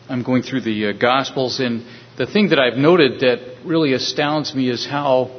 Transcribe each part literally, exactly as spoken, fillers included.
I'm going through the uh, Gospels, and the thing that I've noted that really astounds me is how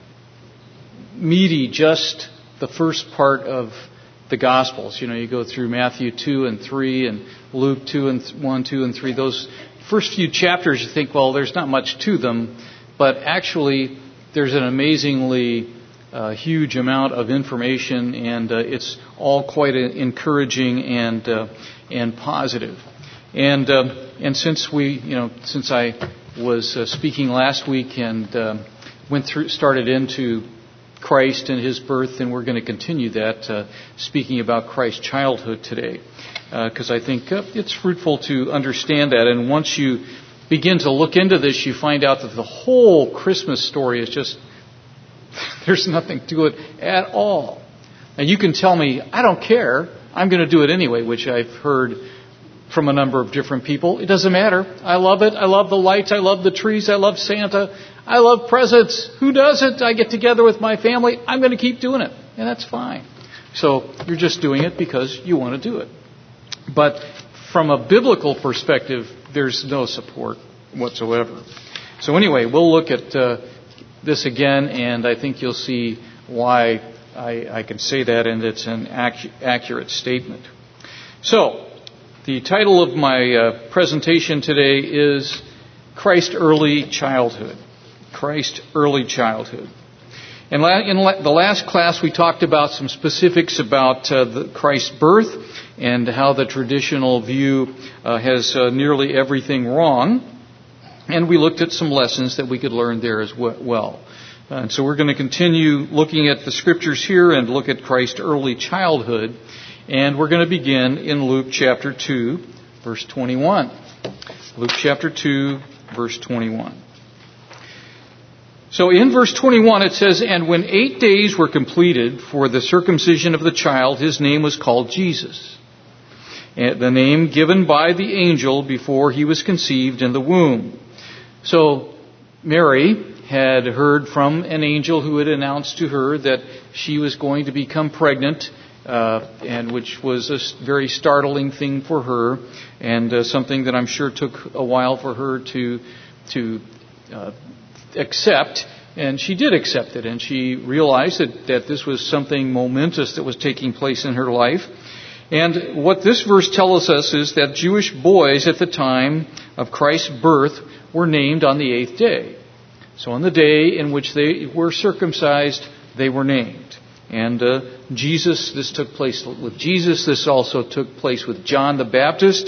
meaty just the first part of the Gospels. You know, you go through Matthew two and three and Luke two and th- one, two and three. Those first few chapters, you think, well, there's not much to them, but actually there's an amazingly uh, huge amount of information, and uh, it's all quite uh, encouraging and uh, and positive. And uh, and since we, you know, since I was uh, speaking last week and uh, went through, started into Christ and His birth, and we're going to continue that, uh, speaking about Christ's childhood today, because uh, I think uh, it's fruitful to understand that. And once you begin to look into this, you find out that the whole Christmas story is just, there's nothing to it at all. And you can tell me, I don't care, I'm going to do it anyway, which I've heard from a number of different people. It doesn't matter. I love it. I love the lights. I love the trees. I love Santa. I love presents. Who doesn't? I get together with my family. I'm going to keep doing it. And that's fine. So you're just doing it because you want to do it. But from a biblical perspective, there's no support whatsoever. So anyway, we'll look at uh, this again, and I think you'll see why I, I can say that, and it's an ac- accurate statement. So, the title of my uh, presentation today is Christ's Early Childhood. Christ's Early Childhood. And la- in la- the last class, we talked about some specifics about uh, the Christ's birth and how the traditional view uh, has uh, nearly everything wrong. And we looked at some lessons that we could learn there as well. And so we're going to continue looking at the scriptures here and look at Christ's early childhood. And we're going to begin in Luke chapter two, verse twenty-one. Luke chapter two, verse twenty-one. So in verse twenty-one it says, "And when eight days were completed for the circumcision of the child, his name was called Jesus, the name given by the angel before he was conceived in the womb." So Mary had heard from an angel who had announced to her that she was going to become pregnant, Uh, and which was a very startling thing for her, and uh, something that I'm sure took a while for her to to uh, accept. And she did accept it, and she realized that, that this was something momentous that was taking place in her life. And what this verse tells us is that Jewish boys at the time of Christ's birth were named on the eighth day. So on the day in which they were circumcised, they were named. And uh, Jesus, this took place with Jesus. This also took place with John the Baptist.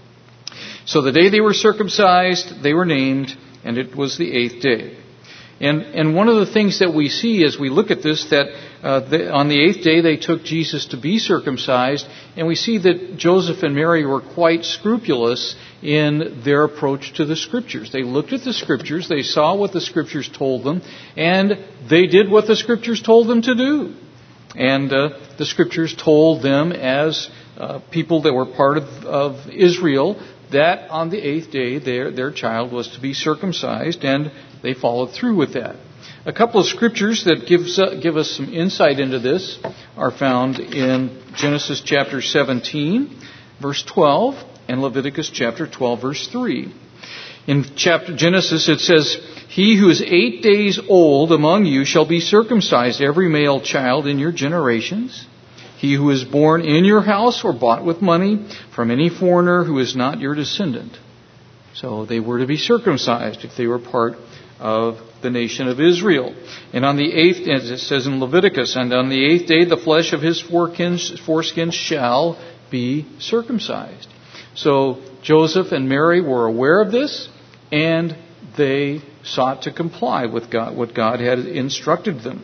So the day they were circumcised, they were named, and it was the eighth day. And and one of the things that we see as we look at this, that uh, the, on the eighth day they took Jesus to be circumcised, and we see that Joseph and Mary were quite scrupulous in their approach to the Scriptures. They looked at the Scriptures, they saw what the Scriptures told them, and they did what the Scriptures told them to do. And uh, the Scriptures told them as uh, people that were part of, of Israel that on the eighth day their, their child was to be circumcised, and they followed through with that. A couple of Scriptures that gives, uh, give us some insight into this are found in Genesis chapter seventeen, verse twelve, and Leviticus chapter twelve, verse three. In chapter Genesis it says, "He who is eight days old among you shall be circumcised, every male child in your generations. He who is born in your house or bought with money from any foreigner who is not your descendant." So they were to be circumcised if they were part of the nation of Israel. And on the eighth, as it says in Leviticus, "And on the eighth day the flesh of his foreskins shall be circumcised." So Joseph and Mary were aware of this, and they sought to comply with God, what God had instructed them.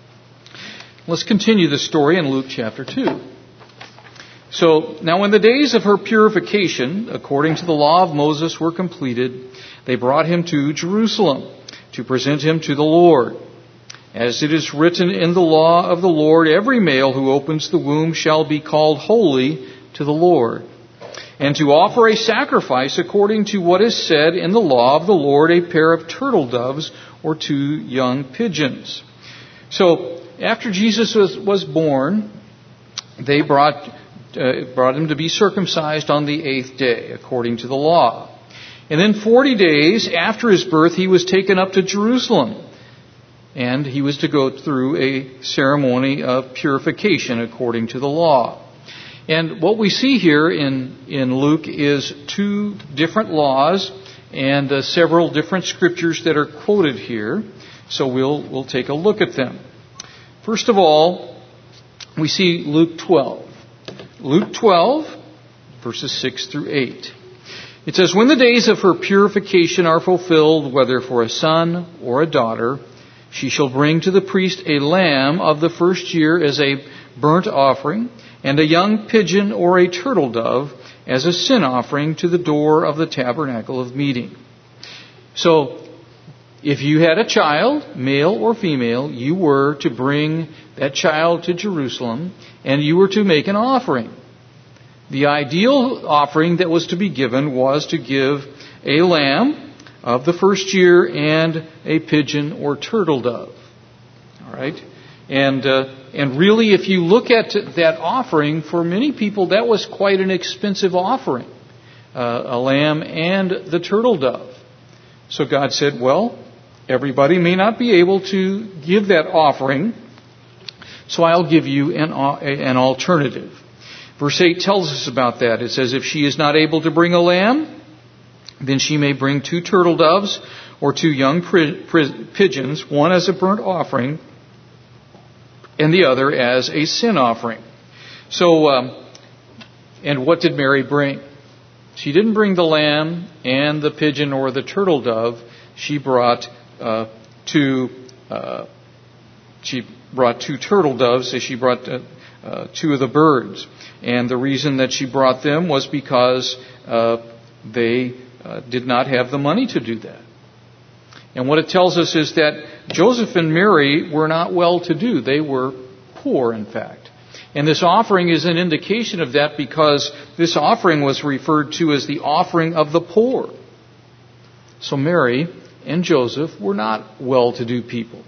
Let's continue the story in Luke chapter two. So, "Now when the days of her purification, according to the law of Moses, were completed, they brought him to Jerusalem to present him to the Lord. As it is written in the law of the Lord, every male who opens the womb shall be called holy to the Lord. And to offer a sacrifice according to what is said in the law of the Lord, a pair of turtle doves or two young pigeons." So, after Jesus was, was born, they brought, uh, brought him to be circumcised on the eighth day, according to the law. And then forty days after his birth, he was taken up to Jerusalem. And he was to go through a ceremony of purification according to the law. And what we see here in, in Luke is two different laws and uh, several different scriptures that are quoted here. So we'll, we'll take a look at them. First of all, we see Luke twelve. Luke twelve, verses six through eight. It says, "When the days of her purification are fulfilled, whether for a son or a daughter, she shall bring to the priest a lamb of the first year as a burnt offering, and a young pigeon or a turtle dove as a sin offering to the door of the tabernacle of meeting." So, if you had a child, male or female, you were to bring that child to Jerusalem, and you were to make an offering. The ideal offering that was to be given was to give a lamb of the first year and a pigeon or turtle dove. All right? And uh, and really, if you look at that offering, for many people, that was quite an expensive offering, uh, a lamb and the turtle dove. So God said, well, everybody may not be able to give that offering, so I'll give you an, an alternative. Verse eight tells us about that. It says, "If she is not able to bring a lamb, then she may bring two turtle doves or two young pri- pri- pigeons, one as a burnt offering and the other as a sin offering." So, um, and what did Mary bring? She didn't bring the lamb and the pigeon or the turtle dove. She brought uh, two. Uh, she brought two turtle doves. So she brought uh, uh, two of the birds, and the reason that she brought them was because uh, they uh, did not have the money to do that. And what it tells us is that Joseph and Mary were not well-to-do. They were poor, in fact. And this offering is an indication of that, because this offering was referred to as the offering of the poor. So Mary and Joseph were not well-to-do people.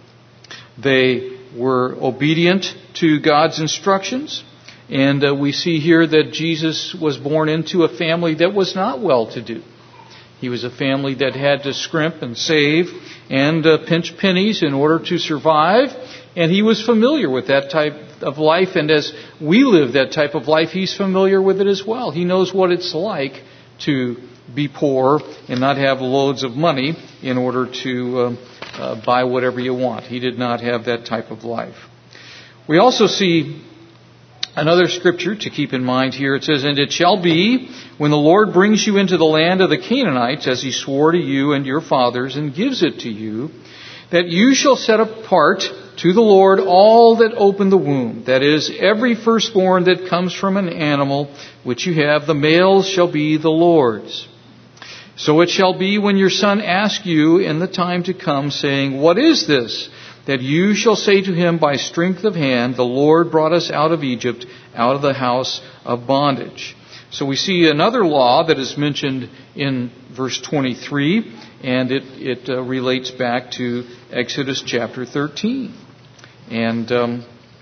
They were obedient to God's instructions. And uh, we see here that Jesus was born into a family that was not well-to-do. He was a family that had to scrimp and save and uh, pinch pennies in order to survive. And he was familiar with that type of life. And as we live that type of life, he's familiar with it as well. He knows what it's like to be poor and not have loads of money in order to uh, uh, buy whatever you want. He did not have that type of life. We also see another scripture to keep in mind here. It says, "And it shall be, when the Lord brings you into the land of the Canaanites, as he swore to you and your fathers, and gives it to you, that you shall set apart to the Lord all that open the womb, that is, every firstborn that comes from an animal which you have, the males shall be the Lord's. So it shall be, when your son asks you in the time to come, saying, What is this? That you shall say to him by strength of hand, The Lord brought us out of Egypt, out of the house of bondage." So we see another law that is mentioned in verse twenty-three, and it, it uh, relates back to Exodus chapter thirteen. And um,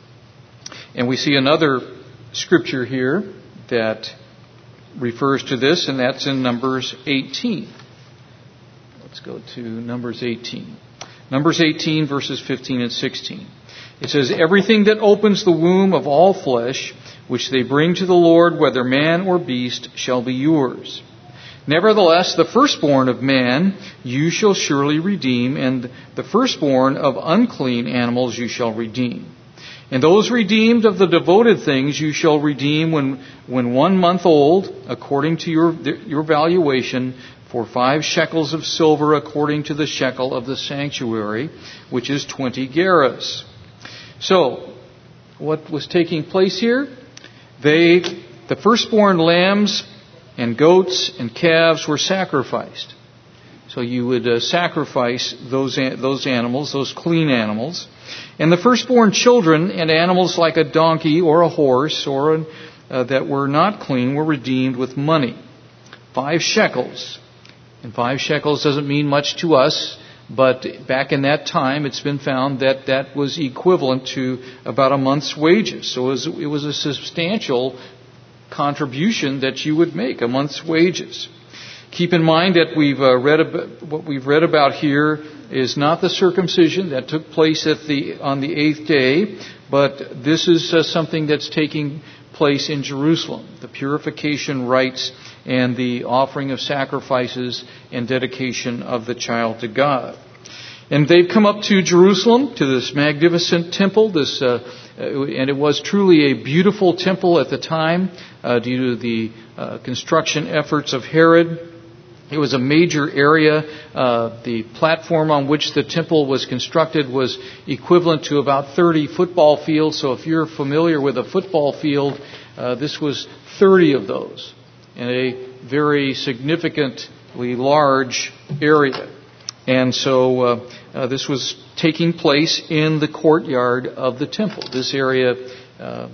and we see another scripture here that refers to this, and that's in Numbers eighteen. Let's go to Numbers eighteen. Numbers eighteen, verses fifteen and sixteen. It says, "Everything that opens the womb of all flesh, which they bring to the Lord, whether man or beast, shall be yours. Nevertheless, the firstborn of man you shall surely redeem, and the firstborn of unclean animals you shall redeem. And those redeemed of the devoted things you shall redeem when, when one month old, according to your, your valuation, for five shekels of silver, according to the shekel of the sanctuary, which is twenty gerahs." So, what was taking place here? They, the firstborn lambs and goats and calves were sacrificed. So you would uh, sacrifice those those animals, those clean animals. And the firstborn children and animals like a donkey or a horse or an, uh, that were not clean were redeemed with money. Five shekels. And five shekels doesn't mean much to us, but back in that time it's been found that that was equivalent to about a month's wages. So it was, it was a substantial contribution that you would make, a month's wages. Keep in mind that we've uh, read about, what we've read about here is not the circumcision that took place at the on the eighth day, but this is uh, something that's taking place in Jerusalem, the purification rites and the offering of sacrifices and dedication of the child to God. And they've come up to Jerusalem, to this magnificent temple, this, uh, and it was truly a beautiful temple at the time uh, due to the uh, construction efforts of Herod. It was a major area. Uh, the platform on which the temple was constructed was equivalent to about thirty football fields. So if you're familiar with a football field, uh, this was thirty of those in a very significantly large area. And so uh, uh, this was taking place in the courtyard of the temple. This area uh,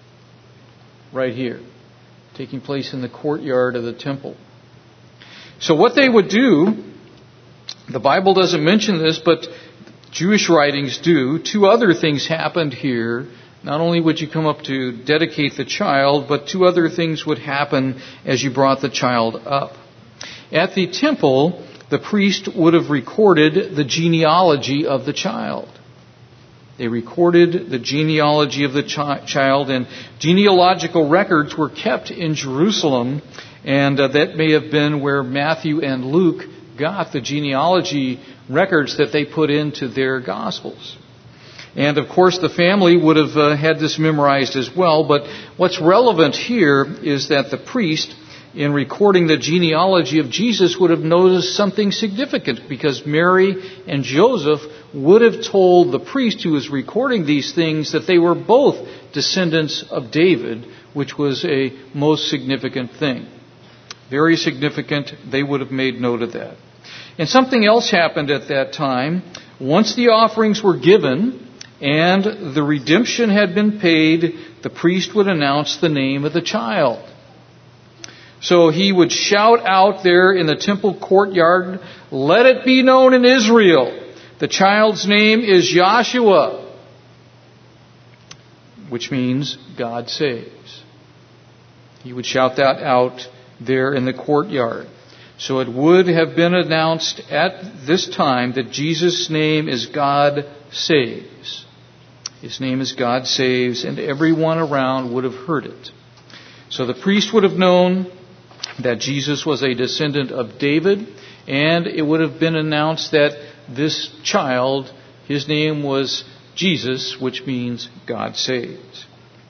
right here, taking place in the courtyard of the temple. So what they would do, the Bible doesn't mention this, but Jewish writings do. Two other things happened here. Not only would you come up to dedicate the child, but two other things would happen as you brought the child up. At the temple, the priest would have recorded the genealogy of the child. They recorded the genealogy of the chi- child, and genealogical records were kept in Jerusalem. And uh, that may have been where Matthew and Luke got the genealogy records that they put into their Gospels. And of course the family would have uh, had this memorized as well. But what's relevant here is that the priest, in recording the genealogy of Jesus, would have noticed something significant, because Mary and Joseph would have told the priest who was recording these things that they were both descendants of David, which was a most significant thing. Very significant. They would have made note of that. And something else happened at that time. Once the offerings were given and the redemption had been paid, the priest would announce the name of the child. So he would shout out there in the temple courtyard, "Let it be known in Israel, the child's name is Joshua," which means God saves. He would shout that out there in the courtyard. So it would have been announced at this time that Jesus' name is God saves. His name is God saves, and everyone around would have heard it. So the priest would have known that Jesus was a descendant of David, and it would have been announced that this child, his name was Jesus, which means God saves.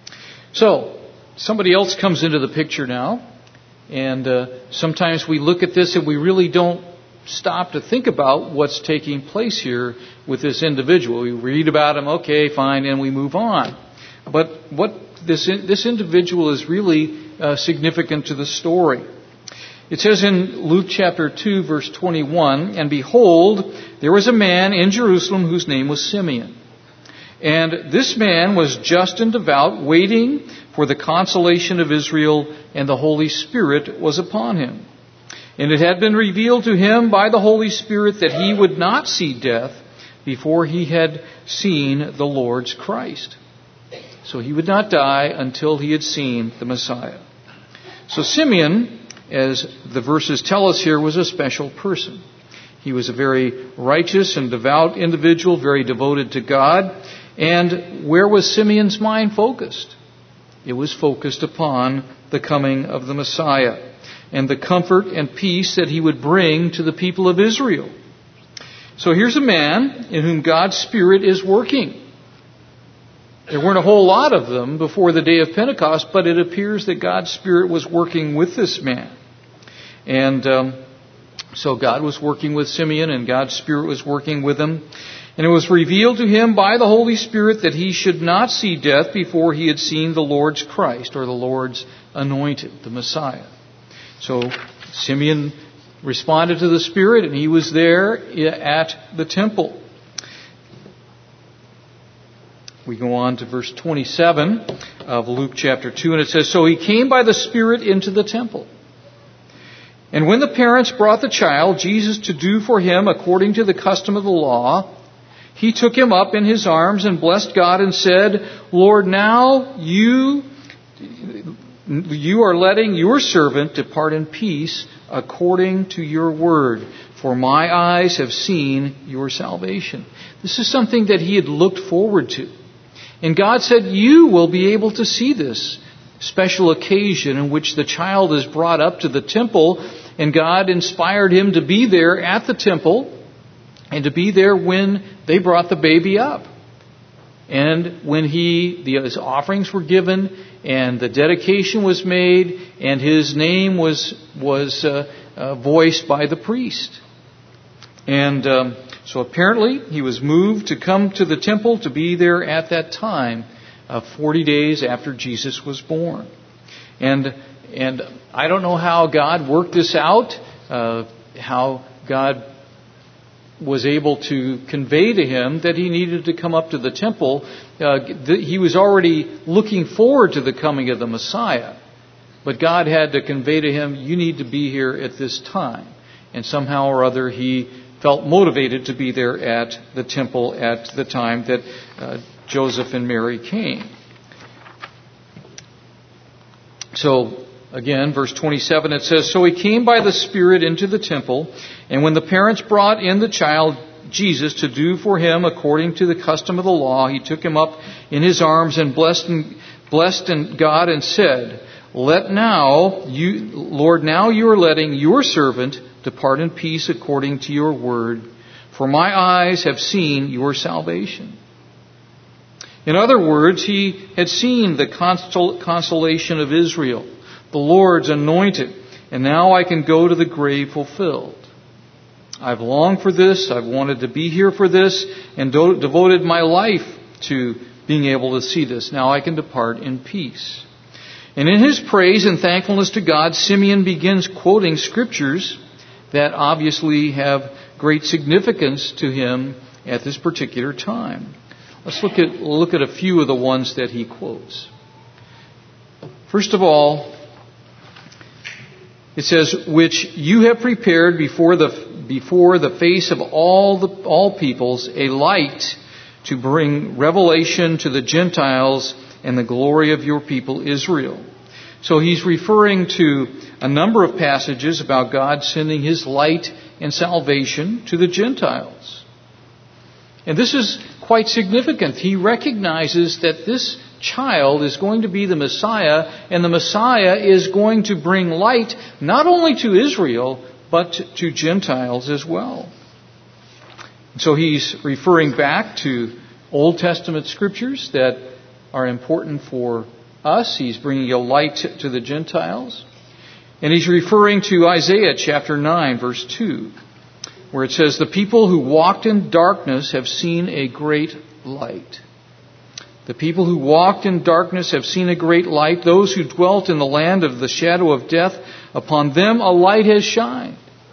So somebody else comes into the picture now. And uh, sometimes we look at this and we really don't stop to think about what's taking place here with this individual. We read about him, okay, fine, and we move on. But what this this individual is really uh, significant to the story. It says in Luke chapter two, verse twenty-one, "And behold, there was a man in Jerusalem whose name was Simeon. And this man was just and devout, waiting for the consolation of Israel, and the Holy Spirit was upon him. And it had been revealed to him by the Holy Spirit that he would not see death before he had seen the Lord's Christ." So he would not die until he had seen the Messiah. So Simeon, as the verses tell us here, was a special person. He was a very righteous and devout individual, very devoted to God. And where was Simeon's mind focused? It was focused upon the coming of the Messiah and the comfort and peace that he would bring to the people of Israel. So here's a man in whom God's Spirit is working. There weren't a whole lot of them before the day of Pentecost, but it appears that God's Spirit was working with this man. And um, so God was working with Simeon, and God's Spirit was working with him. And it was revealed to him by the Holy Spirit that he should not see death before he had seen the Lord's Christ, or the Lord's anointed, the Messiah. So Simeon responded to the Spirit, and he was there at the temple. We go on to verse twenty-seven of Luke chapter two, and it says, "So he came by the Spirit into the temple. And when the parents brought the child, Jesus, to do for him according to the custom of the law, he took him up in his arms and blessed God and said, 'Lord, now you, you are letting your servant depart in peace according to your word. For my eyes have seen your salvation. This is something that he had looked forward to. And God said, you will be able to see this special occasion in which the child is brought up to the temple, and God inspired him to be there at the temple and to be there when they brought the baby up. And when he, the, his offerings were given and the dedication was made and his name was, was uh, uh, voiced by the priest. And um, so apparently he was moved to come to the temple to be there at that time, uh, forty days after Jesus was born. And and I don't know how God worked this out, uh, how God was able to convey to him that he needed to come up to the temple. Uh, th- he was already looking forward to the coming of the Messiah. But God had to convey to him, you need to be here at this time. And somehow or other he felt motivated to be there at the temple at the time that uh, Joseph and Mary came. So, again, verse twenty-seven, it says, So he came by the Spirit into the temple, and when the parents brought in the child Jesus to do for him according to the custom of the law, he took him up in his arms and blessed and, blessed and God and said, Let now, you, Lord, now you are letting your servant depart in peace according to your word, for my eyes have seen your salvation. In other words, he had seen the consol- consolation of Israel, the Lord's anointed, and now I can go to the grave fulfilled. I've longed for this, I've wanted to be here for this, and do- devoted my life to being able to see this. Now I can depart in peace. And in his praise and thankfulness to God, Simeon begins quoting scriptures that obviously have great significance to him at this particular time. Let's look at look at a few of the ones that he quotes. First of all, it says, which you have prepared before the before the face of all the all peoples a light to bring revelation to the Gentiles and the glory of your people Israel. So he's referring to a number of passages about God sending his light and salvation to the Gentiles. And this is quite significant. He recognizes that this child is going to be the Messiah, and the Messiah is going to bring light not only to Israel, but to Gentiles as well. So he's referring back to Old Testament scriptures that are important for us. He's bringing a light to the Gentiles. And he's referring to Isaiah chapter nine, verse two, where it says, The people who walked in darkness have seen a great light. The people who walked in darkness have seen a great light. Those who dwelt in the land of the shadow of death, upon them a light has shined.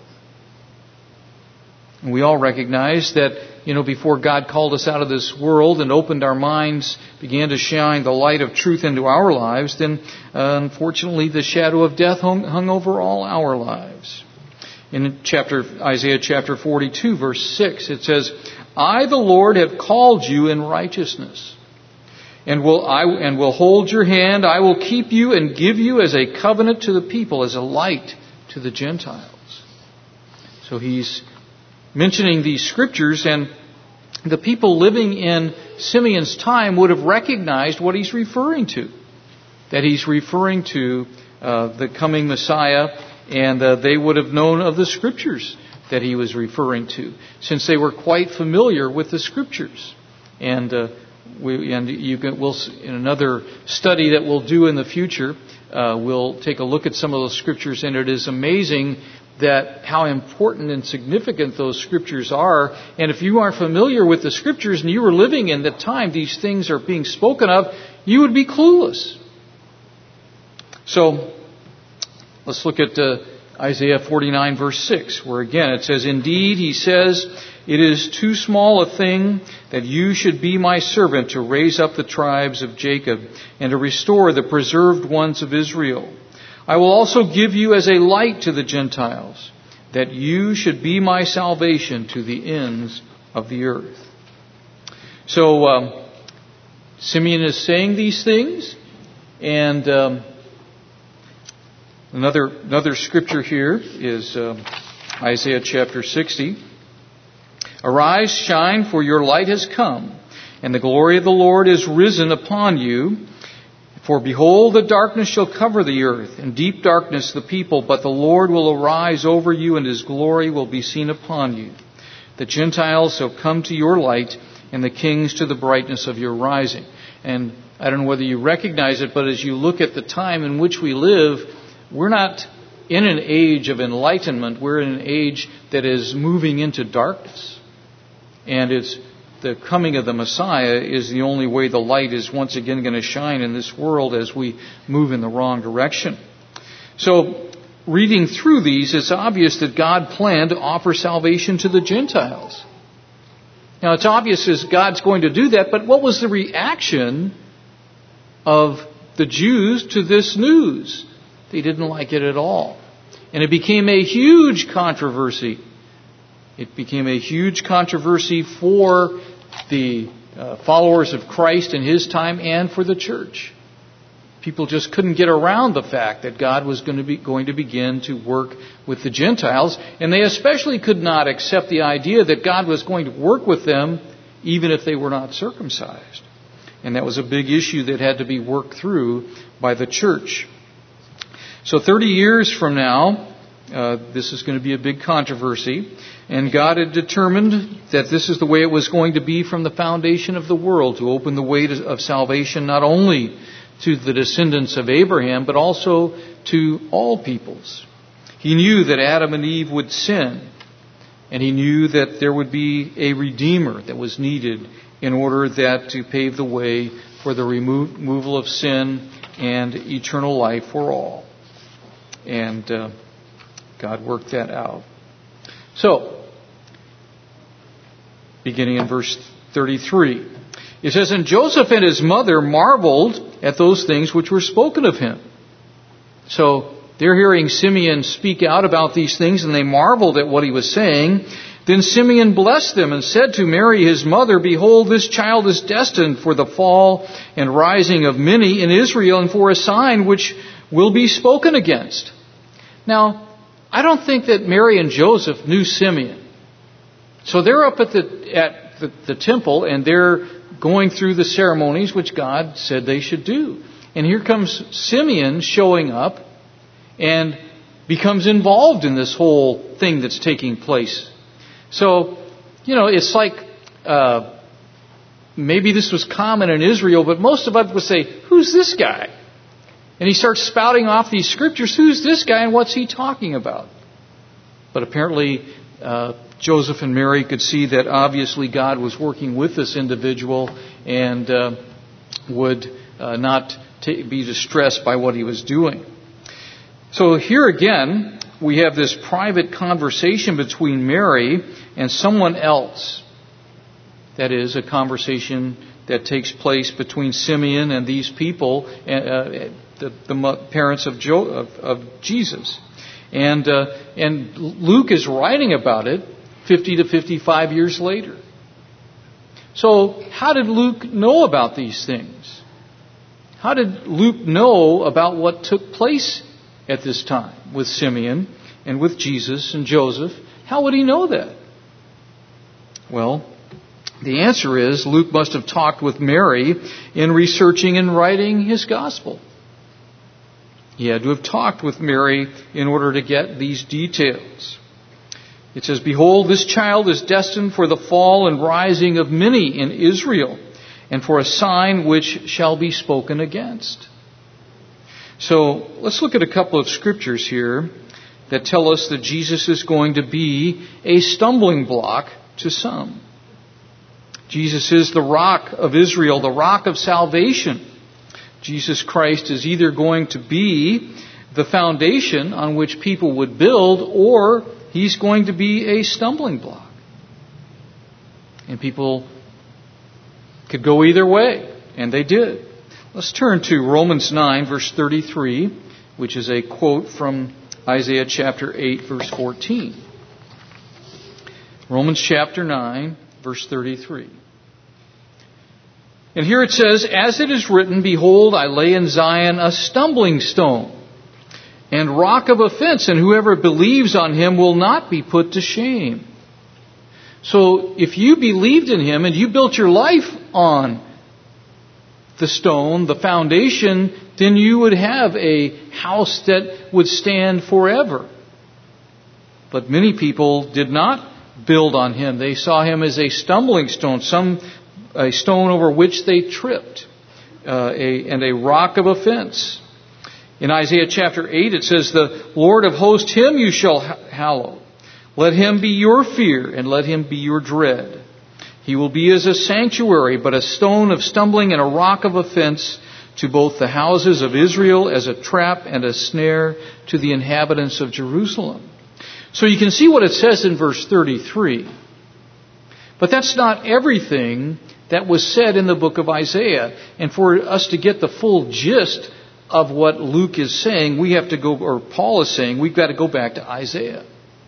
And we all recognize that, you know, before God called us out of this world and opened our minds, began to shine the light of truth into our lives, then uh, unfortunately the shadow of death hung, hung over all our lives. In chapter Isaiah chapter forty-two, verse six, it says, I, the Lord, have called you in righteousness, and will I and will hold your hand. I will keep you and give you as a covenant to the people, as a light to the Gentiles. So he's mentioning these scriptures, and the people living in Simeon's time would have recognized what he's referring to. That he's referring to uh, the coming Messiah, and uh, they would have known of the scriptures that he was referring to, since they were quite familiar with the scriptures. And uh, we and you can we'll in another study that we'll do in the future, uh, we'll take a look at some of those scriptures, and it is amazing that how important and significant those scriptures are. And if you aren't familiar with the scriptures and you were living in the time these things are being spoken of, you would be clueless. So let's look at uh, Isaiah forty-nine, verse six, where again it says, Indeed, he says, it is too small a thing that you should be my servant to raise up the tribes of Jacob and to restore the preserved ones of Israel. I will also give you as a light to the Gentiles, that you should be my salvation to the ends of the earth. So um, Simeon is saying these things, and um, Another another scripture here is um, Isaiah chapter sixty. Arise, shine, for your light has come, and the glory of the Lord is risen upon you. For behold, the darkness shall cover the earth, and deep darkness the people, but the Lord will arise over you, and His glory will be seen upon you. The Gentiles shall come to your light, and the kings to the brightness of your rising. And I don't know whether you recognize it, but as you look at the time in which we live, we're not in an age of enlightenment. We're in an age that is moving into darkness. And it's the coming of the Messiah is the only way the light is once again going to shine in this world as we move in the wrong direction. So, reading through these, it's obvious that God planned to offer salvation to the Gentiles. Now, it's obvious as God's going to do that, but what was the reaction of the Jews to this news? They didn't like it at all. And it became a huge controversy. It became a huge controversy for the uh, followers of Christ in His time and for the church. People just couldn't get around the fact that God was going to be going to begin to work with the Gentiles, and they especially could not accept the idea that God was going to work with them even if they were not circumcised. And that was a big issue that had to be worked through by the church. So thirty years from now, Uh, this is going to be a big controversy, and God had determined that this is the way it was going to be from the foundation of the world, to open the way to, of salvation not only to the descendants of Abraham, but also to all peoples. He knew that Adam and Eve would sin, and He knew that there would be a Redeemer that was needed in order that to pave the way for the remo- removal of sin and eternal life for all. And uh, God worked that out. So, beginning in verse thirty-three, it says, And Joseph and his mother marveled at those things which were spoken of him. So, they're hearing Simeon speak out about these things, and they marveled at what he was saying. Then Simeon blessed them and said to Mary his mother, Behold, this child is destined for the fall and rising of many in Israel, and for a sign which will be spoken against. Now, I don't think that Mary and Joseph knew Simeon. So they're up at the at the, the temple, and they're going through the ceremonies which God said they should do. And here comes Simeon showing up and becomes involved in this whole thing that's taking place. So, you know, it's like uh, maybe this was common in Israel, but most of us would say, who's this guy? And he starts spouting off these scriptures. Who's this guy and what's he talking about? But apparently uh, Joseph and Mary could see that obviously God was working with this individual and uh, would uh, not t- be distressed by what he was doing. So here again, we have this private conversation between Mary and someone else. That is, a conversation that takes place between Simeon and these people, uh, the, the parents of, Jo- of, of Jesus. And uh, and Luke is writing about it fifty to fifty-five years later. So how did Luke know about these things? How did Luke know about what took place at this time with Simeon and with Jesus and Joseph? How would he know that? Well, the answer is Luke must have talked with Mary in researching and writing his gospel. He had to have talked with Mary in order to get these details. It says, Behold, this child is destined for the fall and rising of many in Israel, and for a sign which shall be spoken against. So let's look at a couple of scriptures here that tell us that Jesus is going to be a stumbling block to some. Jesus is the rock of Israel, the rock of salvation. Jesus Christ is either going to be the foundation on which people would build, or He's going to be a stumbling block. And people could go either way, and they did. Let's turn to Romans nine, verse thirty-three, which is a quote from Isaiah chapter eight, verse fourteen. Romans chapter nine, verse thirty-three. And here it says, As it is written, Behold, I lay in Zion a stumbling stone, and rock of offense, and whoever believes on him will not be put to shame. So if you believed in him and you built your life on the stone, the foundation, then you would have a house that would stand forever. But many people did not build on him. They saw him as a stumbling stone, some a stone over which they tripped, uh, a, and a rock of offense. In Isaiah chapter eight, it says, "The Lord of hosts, him you shall hallow. Let him be your fear, and let him be your dread. He will be as a sanctuary, but a stone of stumbling and a rock of offense to both the houses of Israel, as a trap and a snare to the inhabitants of Jerusalem." So you can see what it says in verse thirty-three. But that's not everything that was said in the book of Isaiah. And for us to get the full gist of what Luke is saying, we have to go, or Paul is saying, we've got to go back to Isaiah.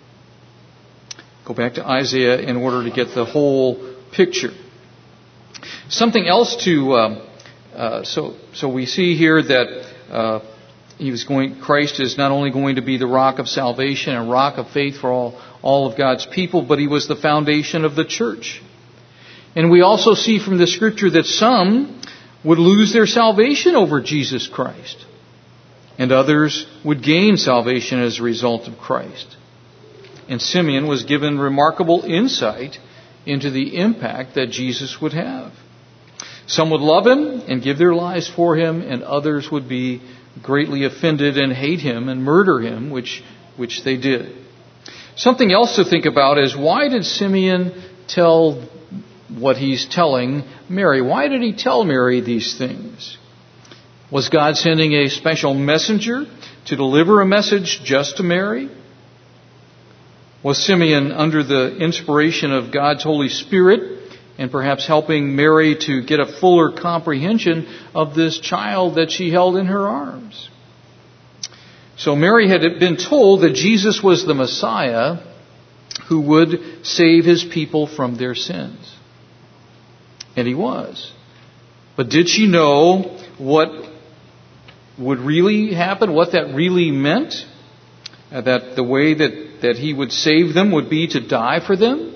Go back to Isaiah in order to get the whole picture. Something else to, uh, uh, so so we see here that uh, he was going. Christ is not only going to be the rock of salvation and rock of faith for all all of God's people, but he was the foundation of the church. And we also see from the scripture that some would lose their salvation over Jesus Christ, and others would gain salvation as a result of Christ. And Simeon was given remarkable insight into the impact that Jesus would have. Some would love him and give their lives for him, and others would be greatly offended and hate him and murder him, which which they did. Something else to think about is, why did Simeon tell what he's telling Mary? Why did he tell Mary these things? Was God sending a special messenger to deliver a message just to Mary? Was Simeon under the inspiration of God's Holy Spirit and perhaps helping Mary to get a fuller comprehension of this child that she held in her arms? So Mary had been told that Jesus was the Messiah who would save his people from their sins. And he was. But did she know what would really happen, what that really meant? Uh, that the way that, that he would save them would be to die for them?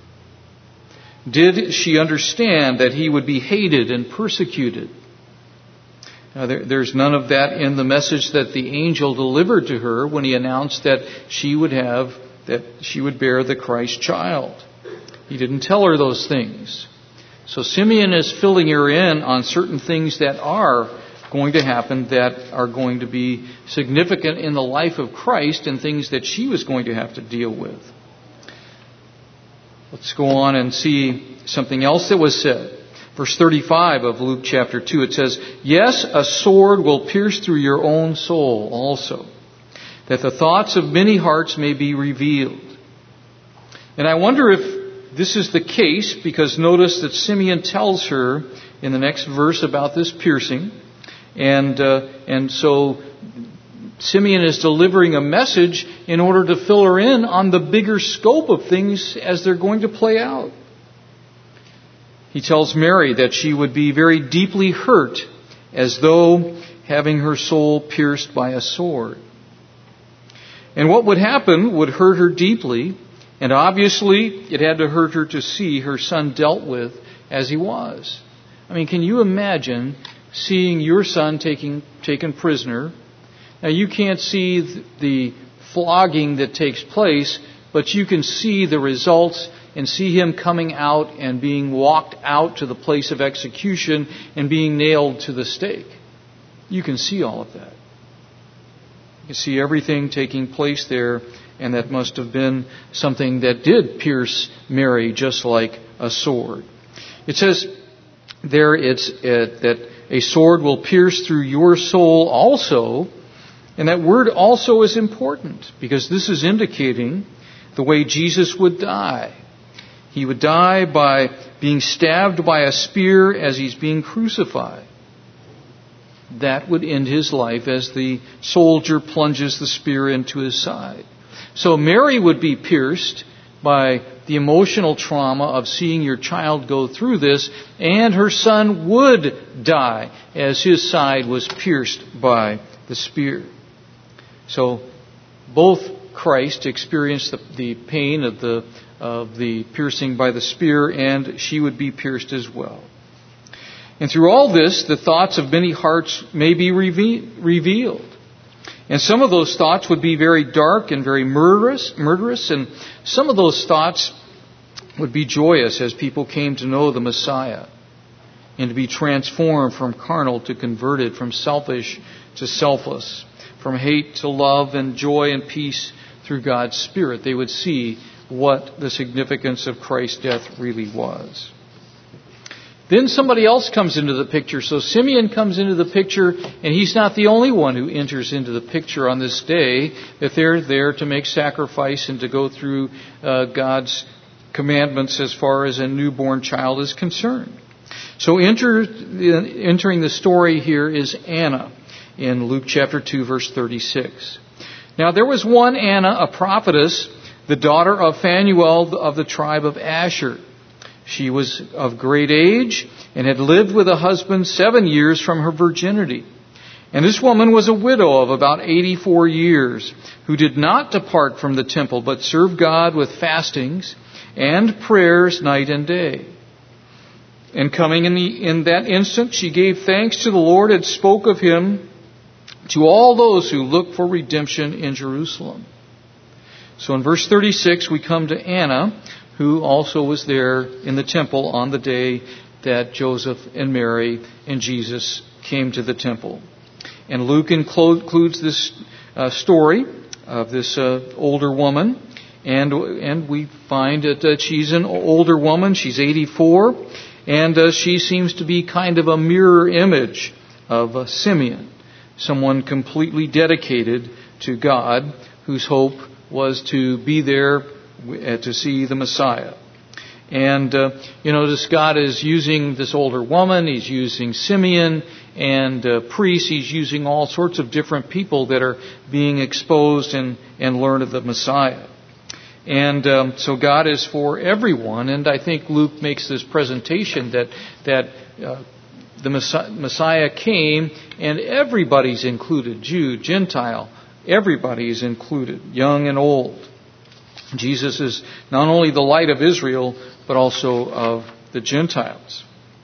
Did she understand that he would be hated and persecuted? Now, there, there's none of that in the message that the angel delivered to her when he announced that she would have, that she would bear the Christ child. He didn't tell her those things. So Simeon is filling her in on certain things that are going to happen, that are going to be significant in the life of Christ, and things that she was going to have to deal with. Let's go on and see something else that was said. Verse thirty-five of Luke chapter two, it says, "Yes, a sword will pierce through your own soul also, that the thoughts of many hearts may be revealed." And I wonder if this is the case, because notice that Simeon tells her in the next verse about this piercing. And uh, and so Simeon is delivering a message in order to fill her in on the bigger scope of things as they're going to play out. He tells Mary that she would be very deeply hurt, as though having her soul pierced by a sword. And what would happen would hurt her deeply, and obviously it had to hurt her to see her son dealt with as he was. I mean, can you imagine seeing your son taking, taken prisoner? Now, you can't see the flogging that takes place, but you can see the results and see him coming out and being walked out to the place of execution and being nailed to the stake. You can see all of that. You can see everything taking place there, and that must have been something that did pierce Mary just like a sword. It says there it's uh, that a sword will pierce through your soul also. And that word also is important, because this is indicating the way Jesus would die. He would die by being stabbed by a spear as he's being crucified. That would end his life as the soldier plunges the spear into his side. So Mary would be pierced by the emotional trauma of seeing your child go through this, and her son would die as his side was pierced by the spear. So both Christ experienced the, the pain of the of the piercing by the spear, and she would be pierced as well. And through all this, the thoughts of many hearts may be reve- revealed. And some of those thoughts would be very dark and very murderous, murderous, and some of those thoughts would be joyous as people came to know the Messiah and to be transformed from carnal to converted, from selfish to selfless, from hate to love and joy and peace through God's Spirit. They would see what the significance of Christ's death really was. Then somebody else comes into the picture. So Simeon comes into the picture, and he's not the only one who enters into the picture on this day, that they're there to make sacrifice and to go through uh, God's commandments as far as a newborn child is concerned. So enter, entering the story here is Anna in Luke chapter two, verse thirty-six. Now there was one Anna, a prophetess, the daughter of Phanuel of the tribe of Asher. She was of great age and had lived with a husband seven years from her virginity. And this woman was a widow of about eighty-four years, who did not depart from the temple, but served God with fastings and prayers night and day. And coming in, the, in that instant, she gave thanks to the Lord and spoke of him to all those who look for redemption in Jerusalem. So in verse thirty-six, we come to Anna, who also was there in the temple on the day that Joseph and Mary and Jesus came to the temple. And Luke includes this uh, story of this uh, older woman, and and we find that uh, she's an older woman. She's eighty-four, and uh, she seems to be kind of a mirror image of uh, Simeon, someone completely dedicated to God, whose hope was to be there to see the Messiah. And, uh, you know, this God is using this older woman, He's using Simeon and uh, priests, He's using all sorts of different people that are being exposed and, and learn of the Messiah. And um, so God is for everyone, and I think Luke makes this presentation that, that uh, the Messiah came and everybody's included, Jew, Gentile, everybody's included, young and old. Jesus is not only the light of Israel, but also of the Gentiles.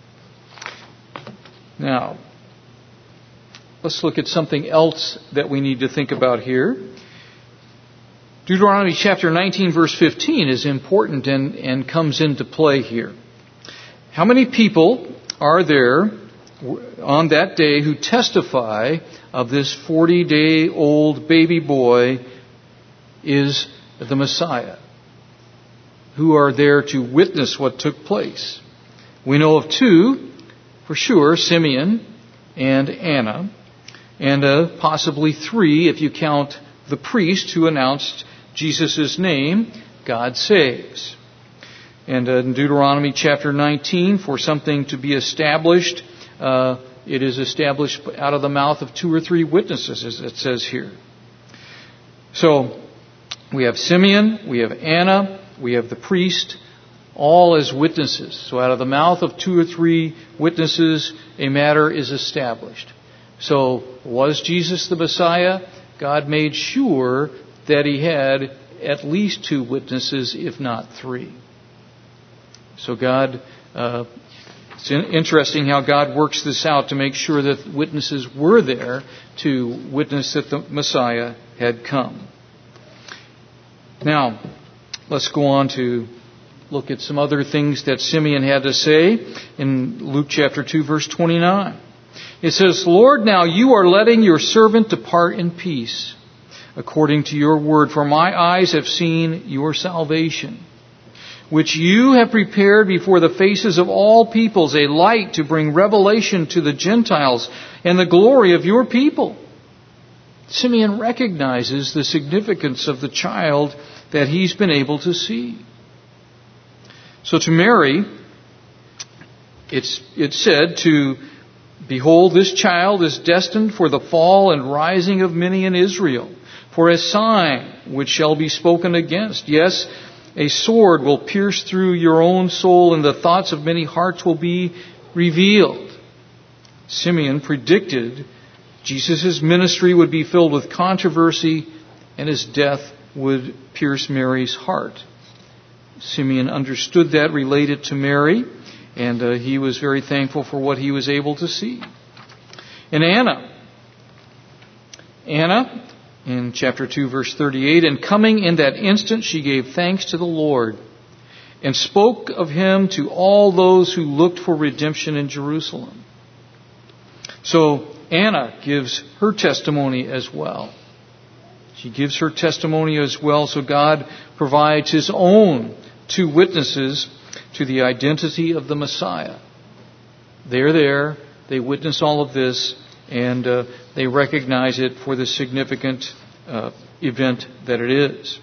Now, let's look at something else that we need to think about here. Deuteronomy chapter nineteen, verse fifteen is important and, and comes into play here. How many people are there on that day who testify of this forty-day-old baby boy is the Messiah, who are there to witness what took place? We know of two, for sure, Simeon and Anna, and uh, possibly three if you count the priest who announced Jesus' name, God saves. And uh, in Deuteronomy chapter nineteen, for something to be established, uh, it is established out of the mouth of two or three witnesses, as it says here. So, we have Simeon, we have Anna, we have the priest, all as witnesses. So out of the mouth of two or three witnesses, a matter is established. So was Jesus the Messiah? God made sure that He had at least two witnesses, if not three. So God, uh, it's interesting how God works this out to make sure that witnesses were there to witness that the Messiah had come. Now, let's go on to look at some other things that Simeon had to say in Luke chapter two, verse twenty-nine. It says, Lord, now you are letting your servant depart in peace, according to your word, for my eyes have seen your salvation, which you have prepared before the faces of all peoples, a light to bring revelation to the Gentiles and the glory of your people. Simeon recognizes the significance of the child that he's been able to see. So to Mary, it's it's said to, behold, this child is destined for the fall and rising of many in Israel, for a sign which shall be spoken against. Yes, a sword will pierce through your own soul, and the thoughts of many hearts will be revealed. Simeon predicted Jesus' ministry would be filled with controversy, and his death would pierce Mary's heart. Simeon understood that, related to Mary, and uh, he was very thankful for what he was able to see. And Anna. Anna, in chapter two, verse thirty-eight, and coming in that instant she gave thanks to the Lord and spoke of him to all those who looked for redemption in Jerusalem. So Anna gives her testimony as well. She gives her testimony as well, so God provides his own two witnesses to the identity of the Messiah. They're there, they witness all of this, and uh, they recognize it for the significant uh, event that it is.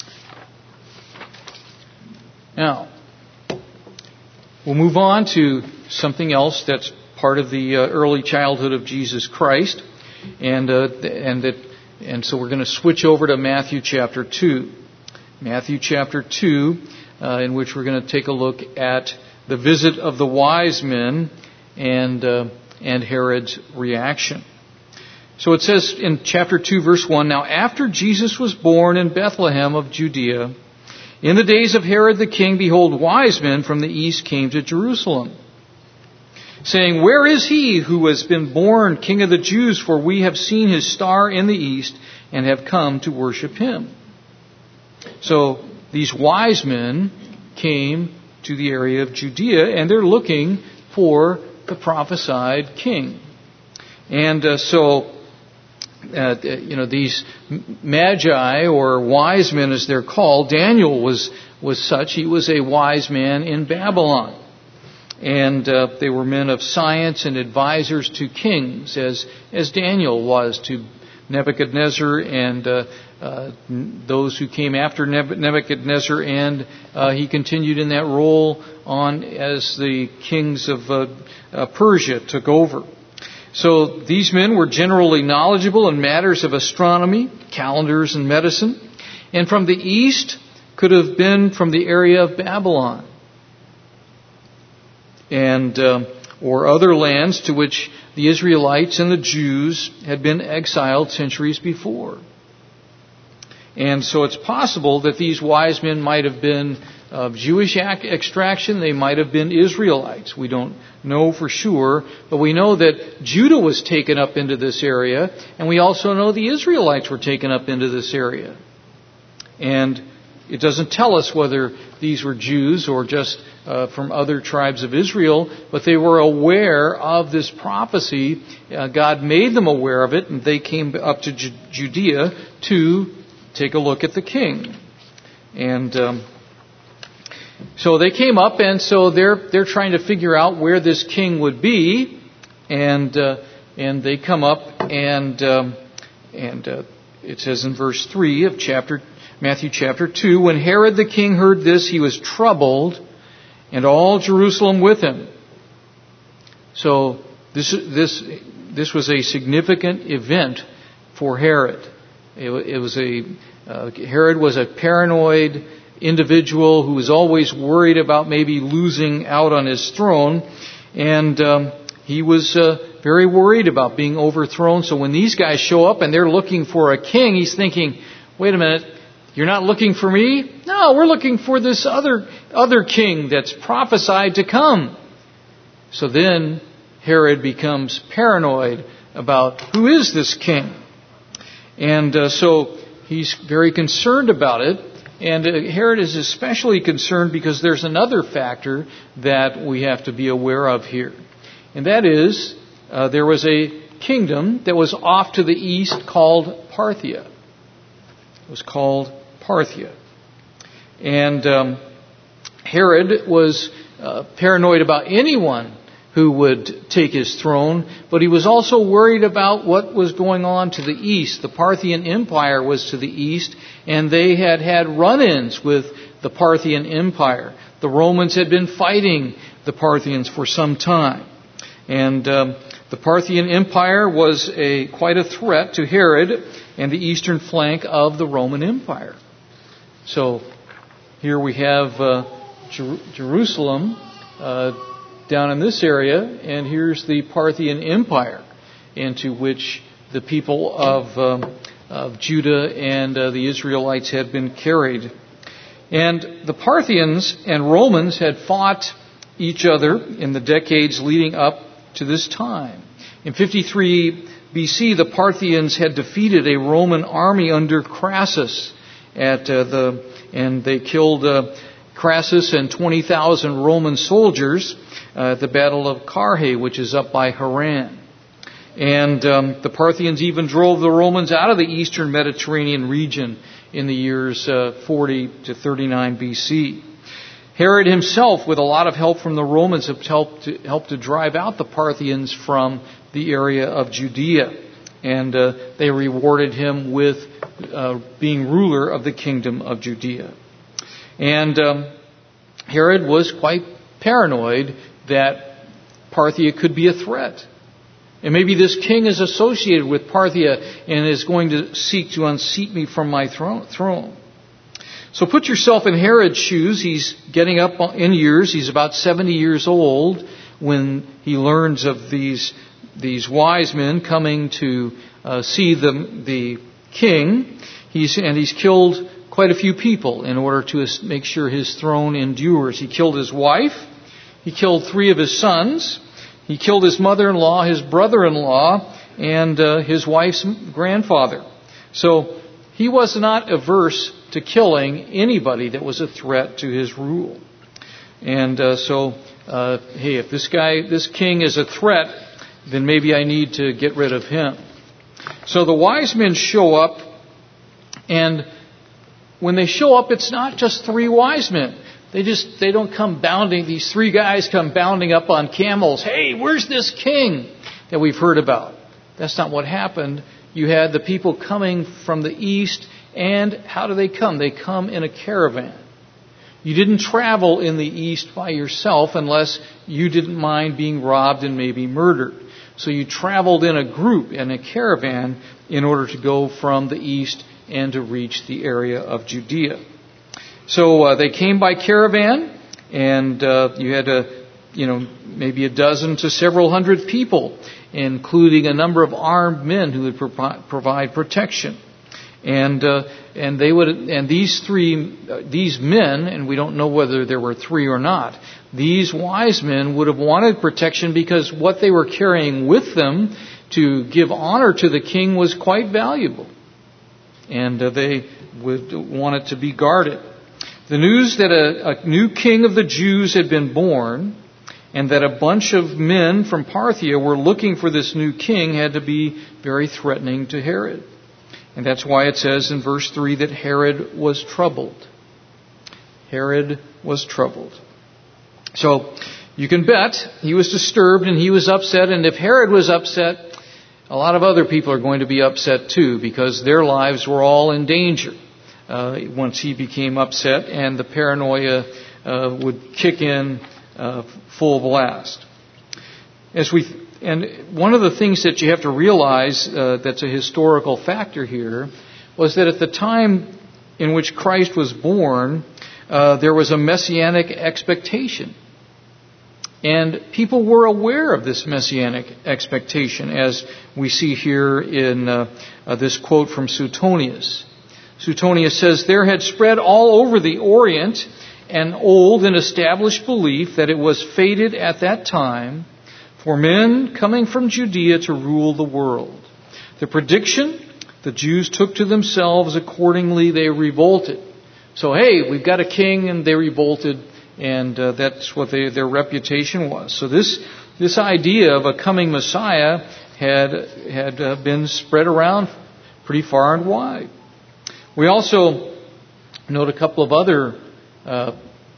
Now, we'll move on to something else that's part of the uh, early childhood of Jesus Christ, and uh, and that and so we're going to switch over to Matthew chapter two. Matthew chapter two, uh, in which we're going to take a look at the visit of the wise men and uh, and Herod's reaction. So it says in chapter two, verse one, now after Jesus was born in Bethlehem of Judea, in the days of Herod the king, behold, wise men from the east came to Jerusalem, saying, where is he who has been born King of the Jews? For we have seen his star in the east and have come to worship him. So these wise men came to the area of Judea, and they're looking for the prophesied king. And uh, so, uh, you know, these magi, or wise men as they're called, Daniel was was such. He was a wise man in Babylon. And uh, they were men of science and advisors to kings, as as Daniel was to Nebuchadnezzar and uh, uh, those who came after Nebuchadnezzar, and uh, he continued in that role on as the kings of uh, uh, Persia took over. So these men were generally knowledgeable in matters of astronomy, calendars, and medicine, and from the east could have been from the area of Babylon, and uh, or other lands to which the Israelites and the Jews had been exiled centuries before. And so it's possible that these wise men might have been of Jewish extraction. They might have been Israelites. We don't know for sure, but we know that Judah was taken up into this area, and we also know the Israelites were taken up into this area. And it doesn't tell us whether these were Jews or just uh, from other tribes of Israel, but they were aware of this prophecy. Uh, God made them aware of it, and they came up to Ju- Judea to take a look at the king. And um, so they came up, and so they're they're trying to figure out where this king would be, and uh, and they come up, and um, and uh, it says in verse three of chapter Matthew chapter two, when Herod the king heard this, he was troubled, and all Jerusalem with him. So this this this was a significant event for Herod. It, it was a uh, Herod was a paranoid individual who was always worried about maybe losing out on his throne, and um, he was uh, very worried about being overthrown. So when these guys show up and they're looking for a king, he's thinking, "Wait a minute, you're not looking for me? No, we're looking for this other other king that's prophesied to come." So then Herod becomes paranoid about who is this king, and uh, so he's very concerned about it. And Herod is especially concerned because there's another factor that we have to be aware of here. And that is, uh, there was a kingdom that was off to the east called Parthia. It was called Parthia. And um, Herod was uh, paranoid about anyone who would take his throne, but he was also worried about what was going on to the east. The Parthian Empire was to the east, and they had had run-ins with the Parthian Empire. The Romans had been fighting the Parthians for some time. And um, the Parthian Empire was a quite a threat to Herod and the eastern flank of the Roman Empire. So here we have uh, Jer- Jerusalem uh, down in this area, and here's the Parthian Empire into which the people of, um, of Judah and uh, the Israelites had been carried. And the Parthians and Romans had fought each other in the decades leading up to this time. In fifty-three B C, the Parthians had defeated a Roman army under Crassus at uh, the, and they killed uh, Crassus and twenty thousand Roman soldiers uh, at the Battle of Carrhae, which is up by Haran. And um, the Parthians even drove the Romans out of the eastern Mediterranean region in the years uh, forty to thirty-nine B C. Herod himself, with a lot of help from the Romans, helped to, helped to drive out the Parthians from the area of Judea. And uh, they rewarded him with uh, being ruler of the kingdom of Judea. And um, Herod was quite paranoid that Parthia could be a threat. And maybe this king is associated with Parthia and is going to seek to unseat me from my throne. So put yourself in Herod's shoes. He's getting up in years. He's about seventy years old when he learns of these these wise men coming to uh, see the the king. He's and he's killed quite a few people in order to make sure his throne endures. He killed his wife. He killed three of his sons. He killed his mother-in-law, his brother-in-law, and uh, his wife's grandfather. So he was not averse to killing anybody that was a threat to his rule. And uh, so, uh, hey, if this guy, this king is a threat, then maybe I need to get rid of him. So the wise men show up, and when they show up, it's not just three wise men. They just, they don't come bounding, these three guys come bounding up on camels. Hey, where's this king that we've heard about? That's not what happened. You had the people coming from the east, and how do they come? They come in a caravan. You didn't travel in the east by yourself unless you didn't mind being robbed and maybe murdered. So you traveled in a group, in a caravan, in order to go from the east and to reach the area of Judea. So uh, they came by caravan, and uh, you had a, you know, maybe a dozen to several hundred people, including a number of armed men who would pro- provide protection. And uh, and they would and these three uh, these men, and we don't know whether there were three or not. These wise men would have wanted protection because what they were carrying with them to give honor to the king was quite valuable, and uh, they would want it to be guarded. The news that a, a new king of the Jews had been born, and that a bunch of men from Parthia were looking for this new king, had to be very threatening to Herod. And that's why it says in verse three that Herod was troubled. Herod was troubled. So you can bet he was disturbed and he was upset. And if Herod was upset, a lot of other people are going to be upset too, because their lives were all in danger uh, once he became upset, and the paranoia uh, would kick in uh, full blast. As we And one of the things that you have to realize uh, that's a historical factor here was that at the time in which Christ was born, uh, there was a messianic expectation. And people were aware of this messianic expectation, as we see here in uh, uh, this quote from Suetonius. Suetonius says, "There had spread all over the Orient an old and established belief that it was fated at that time for men coming from Judea to rule the world. The prediction the Jews took to themselves, accordingly they revolted." So, hey, we've got a king, and they revolted, and uh, that's what they, their reputation was. So this this idea of a coming Messiah had had uh, been spread around pretty far and wide. We also note a couple of other uh,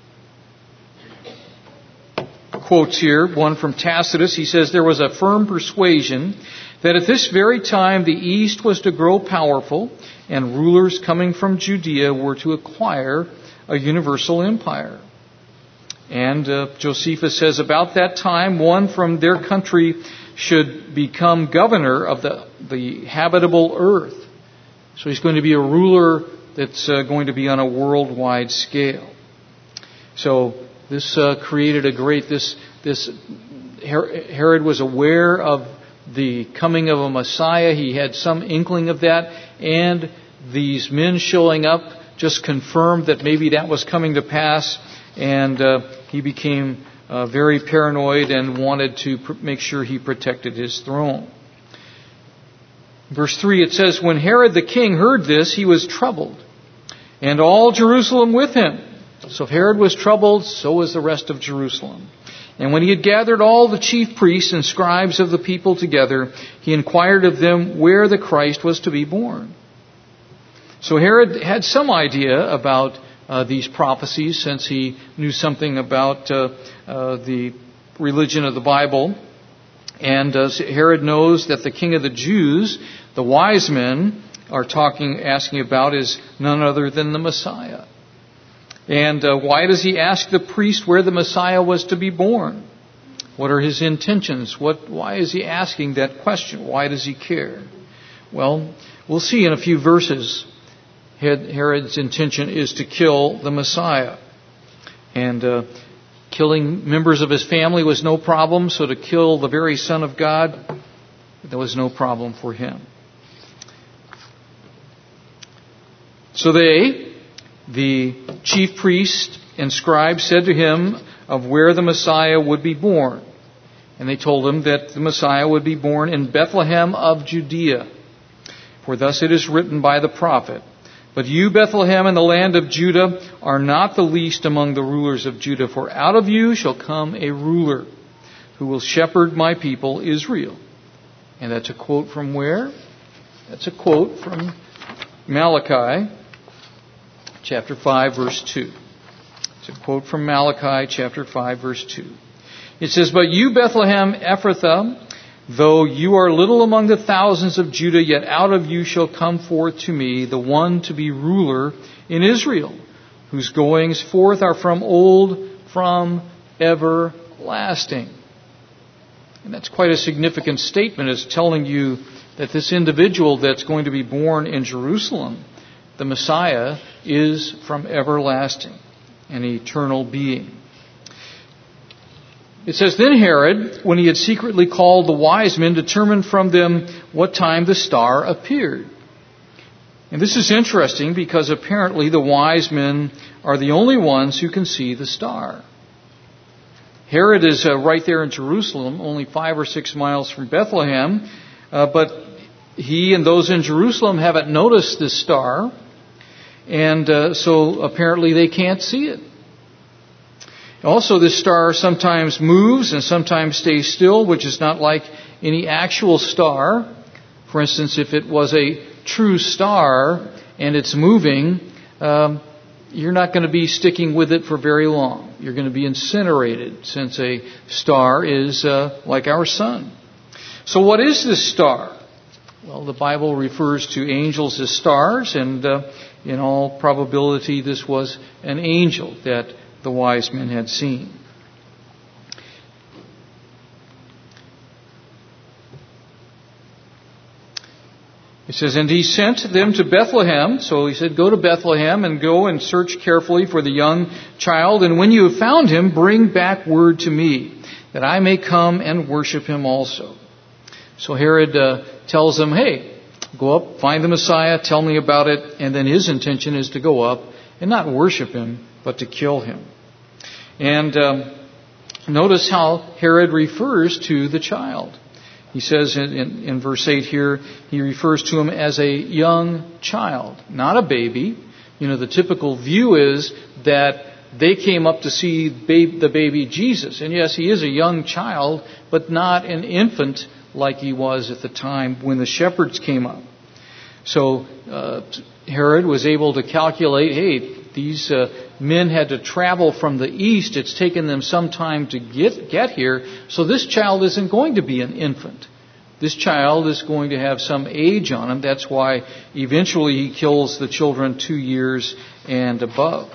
quotes here. One from Tacitus. He says, "There was a firm persuasion that at this very time the East was to grow powerful, and rulers coming from Judea were to acquire a universal empire." And uh, Josephus says, "About that time, one from their country should become governor of the, the habitable earth." So he's going to be a ruler that's uh, going to be on a worldwide scale. So this uh, created a great, this, this, Herod was aware of the coming of a Messiah. He had some inkling of that, and these men showing up just confirmed that maybe that was coming to pass, and uh, he became uh, very paranoid and wanted to pr- make sure he protected his throne. Verse three, it says, when Herod the king heard this, he was troubled, and all Jerusalem with him. So if Herod was troubled, so was the rest of Jerusalem. And when he had gathered all the chief priests and scribes of the people together, he inquired of them where the Christ was to be born. So Herod had some idea about uh, these prophecies, since he knew something about uh, uh, the religion of the Bible. And uh, Herod knows that the king of the Jews, the wise men, are talking, asking about is none other than the Messiah. And uh, why does he ask the priest where the Messiah was to be born? What are his intentions? What? Why is he asking that question? Why does he care? Well, we'll see in a few verses. Herod's intention is to kill the Messiah. And uh, killing members of his family was no problem, so to kill the very Son of God, there was no problem for him. So they, the chief priest and scribes, said to him of where the Messiah would be born. And they told him that the Messiah would be born in Bethlehem of Judea. For thus it is written by the prophet, but you, Bethlehem, in the land of Judah, are not the least among the rulers of Judah, for out of you shall come a ruler who will shepherd my people Israel. And that's a quote from where? That's a quote from Malachi, chapter five, verse two. It's a quote from Malachi, chapter five, verse two. It says, but you, Bethlehem Ephrathah, though you are little among the thousands of Judah, yet out of you shall come forth to me the one to be ruler in Israel, whose goings forth are from old, from everlasting. And that's quite a significant statement. It's telling you that this individual that's going to be born in Jerusalem, the Messiah, is from everlasting, an eternal being. It says, then Herod, when he had secretly called the wise men, determined from them what time the star appeared. And this is interesting because apparently the wise men are the only ones who can see the star. Herod is uh, right there in Jerusalem, only five or six miles from Bethlehem, uh, but he and those in Jerusalem haven't noticed this star, and uh, so apparently they can't see it. Also, this star sometimes moves and sometimes stays still, which is not like any actual star. For instance, if it was a true star and it's moving, um, you're not going to be sticking with it for very long. You're going to be incinerated, since a star is uh, like our sun. So what is this star? Well, the Bible refers to angels as stars, and uh, in all probability this was an angel that the wise men had seen. It says, and he sent them to Bethlehem. So he said, go to Bethlehem and go and search carefully for the young child. And when you have found him, bring back word to me, that I may come and worship him also. So Herod uh, tells them, hey, go up, find the Messiah, tell me about it. And then his intention is to go up and not worship him, but to kill him. And um, notice how Herod refers to the child. He says in, in, in verse eight here, he refers to him as a young child, not a baby. You know, the typical view is that they came up to see babe, the baby Jesus. And yes, he is a young child, but not an infant like he was at the time when the shepherds came up. So uh, Herod was able to calculate, hey, these uh, men had to travel from the east. It's taken them some time to get get here. So this child isn't going to be an infant. This child is going to have some age on him. That's why eventually he kills the children two years and above.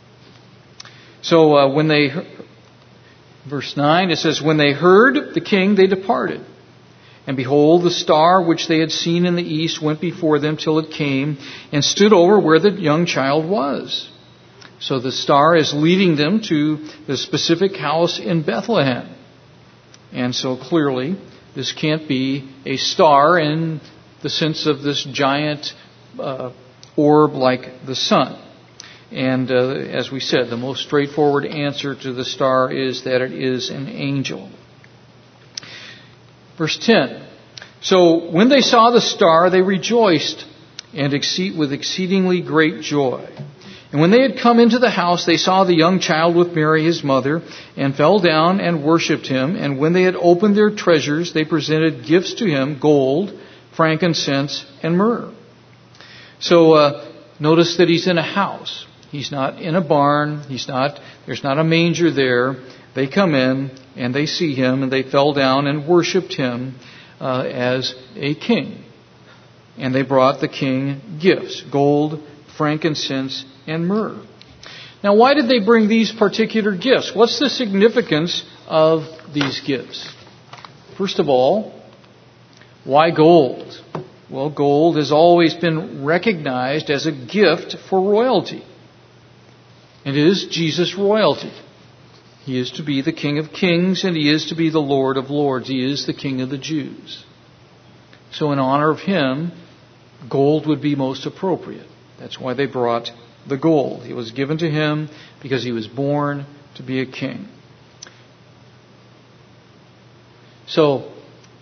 So uh, when they, verse nine, it says, when they heard the king, they departed. And behold, the star which they had seen in the east went before them till it came and stood over where the young child was. So the star is leading them to the specific house in Bethlehem. And so clearly, This can't be a star in the sense of this giant uh, orb like the sun. And uh, as we said, the most straightforward answer to the star is that it is an angel. Verse ten. So when they saw the star, they rejoiced and exceed, with exceedingly great joy. And when they had come into the house, they saw the young child with Mary his mother, and fell down and worshipped him. And when they had opened their treasures, they presented gifts to him, gold, frankincense, and myrrh. So uh, notice that he's in a house. He's not in a barn. He's not. There's not a manger there. They come in and they see him, and they fell down and worshipped him uh, as a king. And they brought the king gifts, gold, frankincense, and myrrh. Now, why did they bring these particular gifts? What's the significance of these gifts? First of all, why gold? Well, gold has always been recognized as a gift for royalty. It is Jesus' royalty. He is to be the King of Kings, and He is to be the Lord of Lords. He is the King of the Jews. So in honor of Him, gold would be most appropriate. That's why they brought the gold. It was given to Him because He was born to be a king. So,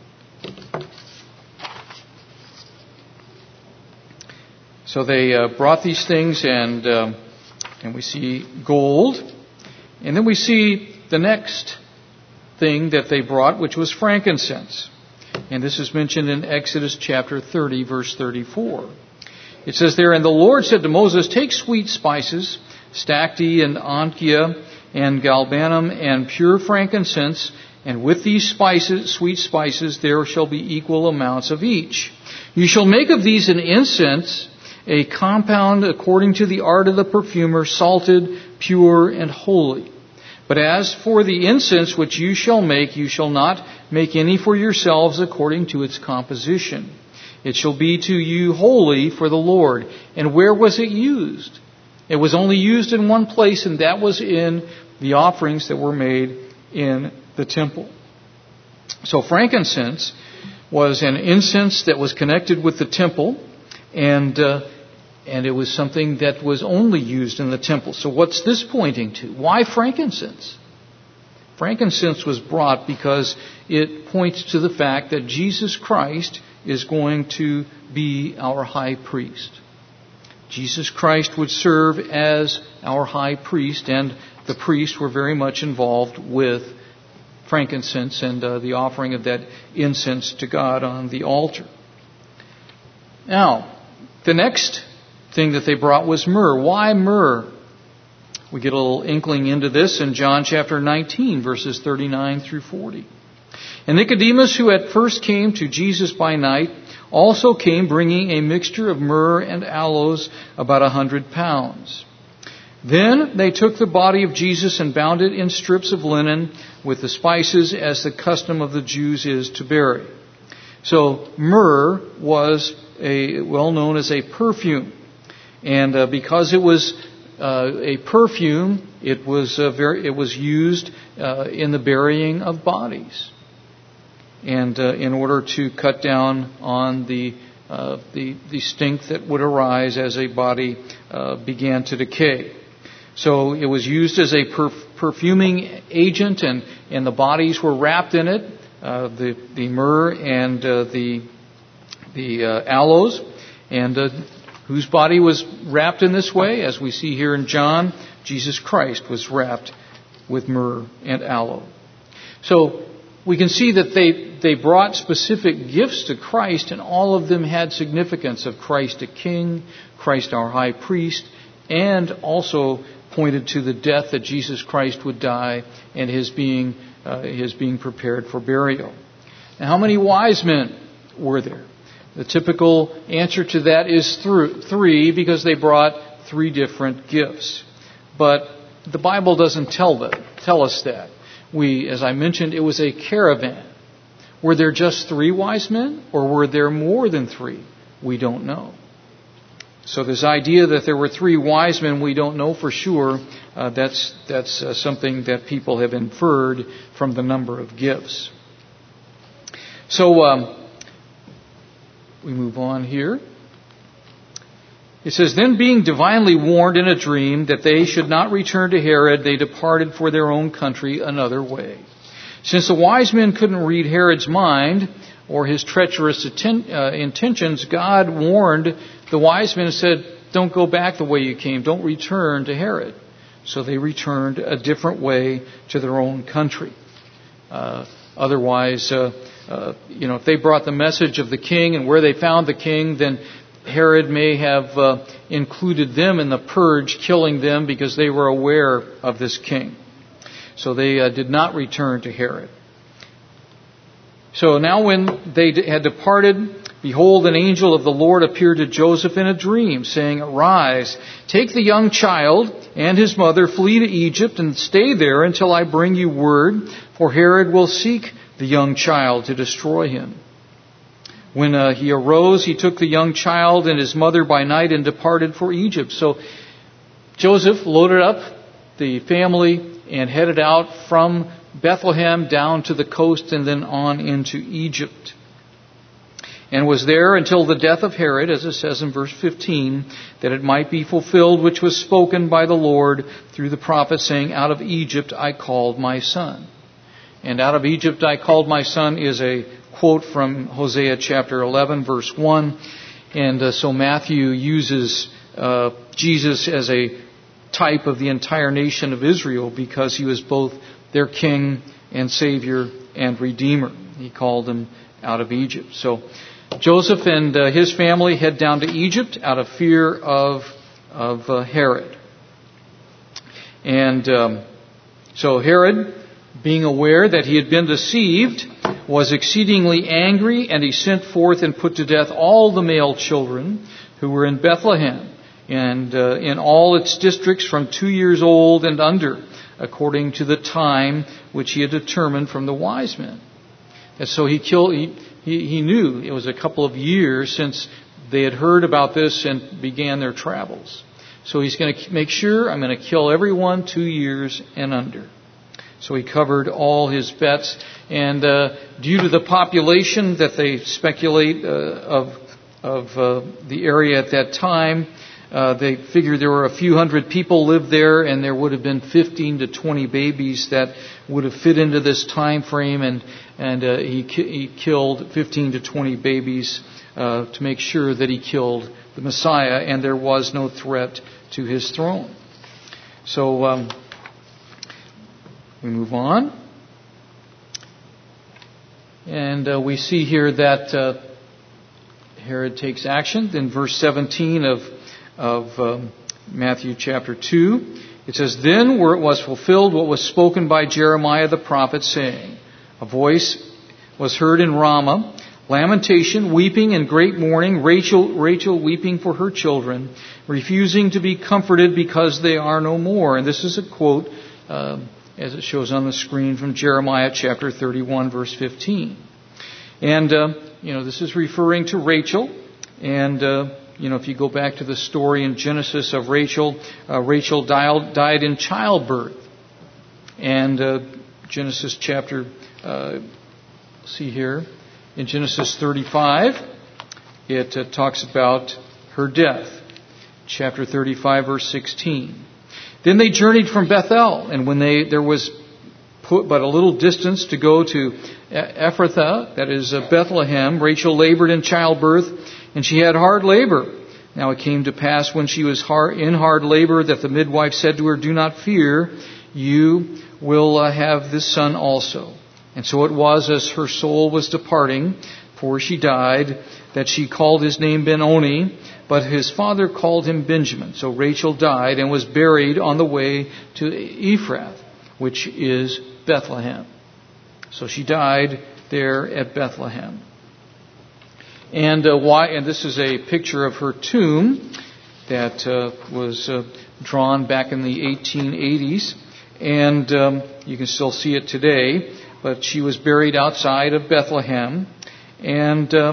so they uh, brought these things, and um, and we see gold. And then we see the next thing that they brought, which was frankincense. And this is mentioned in Exodus chapter thirty, verse thirty-four. It says there, "And the Lord said to Moses, take sweet spices, stacte and onkia and galbanum and pure frankincense, and with these spices, sweet spices, there shall be equal amounts of each. You shall make of these an incense, a compound according to the art of the perfumer, salted, pure, and holy. But as for the incense which you shall make, you shall not make any for yourselves according to its composition. It shall be to you holy for the Lord." And where was it used? It was only used in one place, and that was in the offerings that were made in the temple. So frankincense was an incense that was connected with the temple, and uh, and it was something that was only used in the temple. So what's this pointing to? Why frankincense? Frankincense was brought because it points to the fact that Jesus Christ is going to be our high priest. Jesus Christ would serve as our high priest, and the priests were very much involved with frankincense and uh, the offering of that incense to God on the altar. Now, the next thing that they brought was myrrh. Why myrrh? We get a little inkling into this in John chapter nineteen, verses thirty-nine through forty. "And Nicodemus, who at first came to Jesus by night, also came bringing a mixture of myrrh and aloes, about a hundred pounds. Then they took the body of Jesus and bound it in strips of linen with the spices, as the custom of the Jews is to bury." So myrrh was a well known as a perfume, and uh, because it was uh, a perfume, it was uh, very it was used uh, in the burying of bodies, and uh, in order to cut down on the uh, the the stink that would arise as a body uh, began to decay. So it was used as a perf- perfuming agent, and, and the bodies were wrapped in it, uh, the the myrrh and uh, the the uh, aloes, and uh, whose body was wrapped in this way? As we see here in John, Jesus Christ was wrapped with myrrh and aloe. So we can see that they they brought specific gifts to Christ, and all of them had significance of Christ a king, Christ our high priest, and also pointed to the death that Jesus Christ would die and his being uh, his being prepared for burial. Now, how many wise men were there? The typical answer to that is through three, because they brought three different gifts. But the Bible doesn't tell that, tell us that. We, as I mentioned, it was a caravan. Were there just three wise men, or were there more than three? We don't know. So this idea that there were three wise men, we don't know for sure. Uh, that's that's uh, something that people have inferred from the number of gifts. So um, we move on here. It says, then being divinely warned in a dream that they should not return to Herod, they departed for their own country another way. Since the wise men couldn't read Herod's mind or his treacherous atten- uh, intentions, God warned the wise men and said, don't go back the way you came. Don't return to Herod. So they returned a different way to their own country. Uh, otherwise, uh, uh, you know, if they brought the message of the king and where they found the king, then Herod may have uh, included them in the purge, killing them because they were aware of this king. So they uh, did not return to Herod. So now when they had departed, behold, an angel of the Lord appeared to Joseph in a dream, saying, arise, take the young child and his mother, flee to Egypt, and stay there until I bring you word, for Herod will seek the young child to destroy him. When uh, he arose, he took the young child and his mother by night and departed for Egypt. So Joseph loaded up the family and headed out from Bethlehem down to the coast and then on into Egypt. And was there until the death of Herod, as it says in verse fifteen, that it might be fulfilled which was spoken by the Lord through the prophet, saying, out of Egypt I called my son. And out of Egypt I called my son is a quote from Hosea chapter eleven, verse one. And uh, so Matthew uses uh, Jesus as a type of the entire nation of Israel because he was both their king and savior and redeemer. He called them out of Egypt. So Joseph and uh, his family head down to Egypt out of fear of of uh, Herod. And um, so Herod, being aware that he had been deceived, was exceedingly angry, and he sent forth and put to death all the male children who were in Bethlehem and uh, in all its districts from two years old and under, according to the time which he had determined from the wise men. And so he killed. He, he, he knew it was a couple of years since they had heard about this and began their travels. So he's going to make sure, I'm going to kill everyone two years and under. So he covered all his bets, and uh, due to the population that they speculate uh, of of uh, the area at that time, uh, they figured there were a few hundred people lived there, and there would have been fifteen to twenty babies that would have fit into this time frame, and and uh, he he killed fifteen to twenty babies uh, to make sure that he killed the Messiah, and there was no threat to his throne. So. Um, We move on. And uh, we see here that uh, Herod takes action. In verse seventeen of, of um, Matthew chapter two, it says, then where it was fulfilled what was spoken by Jeremiah the prophet, saying, a voice was heard in Ramah, lamentation, weeping, and great mourning, Rachel, Rachel weeping for her children, refusing to be comforted because they are no more. And this is a quote, uh, as it shows on the screen, from Jeremiah chapter thirty-one, verse fifteen. And, uh, you know, this is referring to Rachel. And, uh, you know, if you go back to the story in Genesis of Rachel, uh, Rachel died, died in childbirth. And uh, Genesis chapter, uh, see here, in Genesis thirty-five, it uh, talks about her death. Chapter thirty-five, verse sixteen. Then they journeyed from Bethel, and when they there was put but a little distance to go to Ephrathah, that is Bethlehem, Rachel labored in childbirth, and she had hard labor. Now it came to pass when she was hard, in hard labor that the midwife said to her, do not fear, you will uh, have this son also. And so it was as her soul was departing, for she died, that she called his name Ben-Oni, but his father called him Benjamin. So Rachel died and was buried on the way to Ephrath, which is Bethlehem. So she died there at Bethlehem. And uh, why? And this is a picture of her tomb that uh, was uh, drawn back in the eighteen eighties, and um, you can still see it today. But she was buried outside of Bethlehem, and um,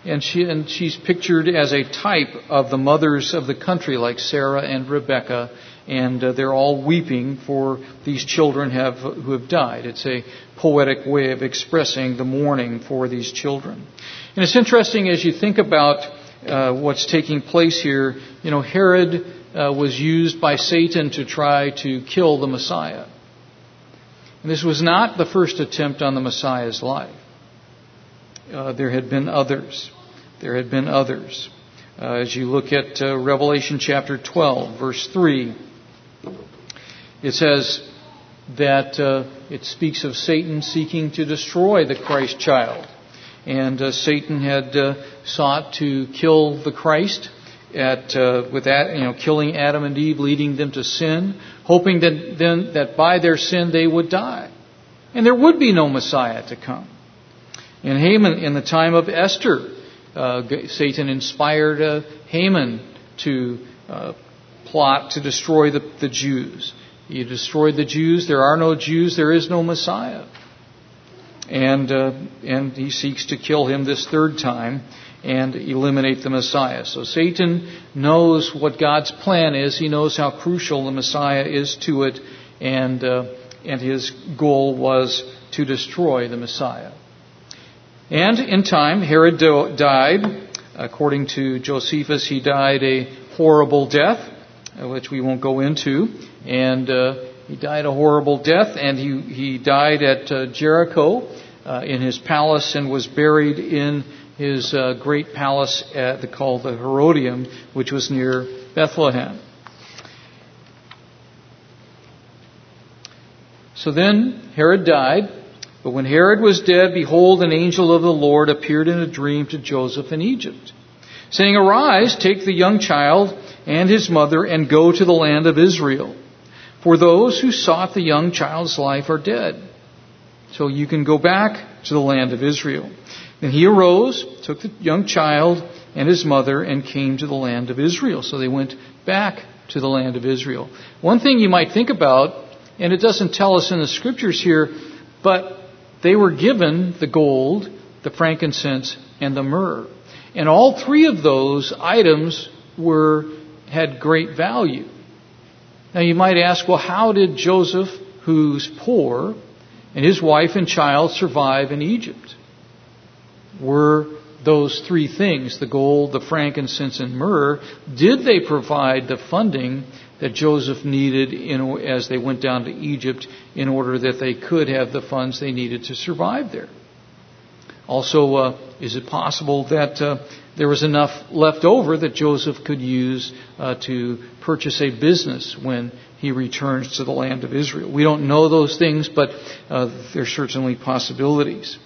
and she and she's pictured as a type of the mothers of the country, like Sarah and Rebecca, and uh, they're all weeping for these children have who have died. It's a poetic way of expressing the mourning for these children. And it's interesting as you think about uh, what's taking place here. You know, Herod uh, was used by Satan to try to kill the Messiah. And this was not the first attempt on the Messiah's life. Uh, there had been others. There had been others. Uh, as you look at uh, Revelation chapter twelve, verse three, it says that uh, it speaks of Satan seeking to destroy the Christ child. And uh, Satan had uh, sought to kill the Christ at uh, with that, you know, killing Adam and Eve, leading them to sin, hoping that then that by their sin they would die, and there would be no Messiah to come. In Haman, in the time of Esther, uh, Satan inspired uh, Haman to uh, plot to destroy the, the Jews. He destroyed the Jews. There are no Jews. There is no Messiah. And uh, and he seeks to kill him this third time and eliminate the Messiah. So Satan knows what God's plan is. He knows how crucial the Messiah is to it, and uh, and his goal was to destroy the Messiah. And in time, Herod died. According to Josephus, he died a horrible death, which we won't go into. And uh, he died a horrible death, and he, he died at uh, Jericho uh, in his palace and was buried in his uh, great palace at the, called the Herodium, which was near Bethlehem. So then Herod died. But when Herod was dead, behold, an angel of the Lord appeared in a dream to Joseph in Egypt, saying, Arise, take the young child and his mother, and go to the land of Israel. For those who sought the young child's life are dead. So you can go back to the land of Israel. And he arose, took the young child and his mother, and came to the land of Israel. So they went back to the land of Israel. One thing you might think about, and it doesn't tell us in the scriptures here, but they were given the gold, the frankincense, and the myrrh. And all three of those items were had great value. Now you might ask, well, how did Joseph, who's poor, and his wife and child survive in Egypt? Were those three things, the gold, the frankincense, and myrrh, did they provide the funding that Joseph needed in, as they went down to Egypt in order that they could have the funds they needed to survive there? Also, uh, is it possible that uh, there was enough left over that Joseph could use uh, to purchase a business when he returns to the land of Israel? We don't know those things, but uh, there's certainly possibilities.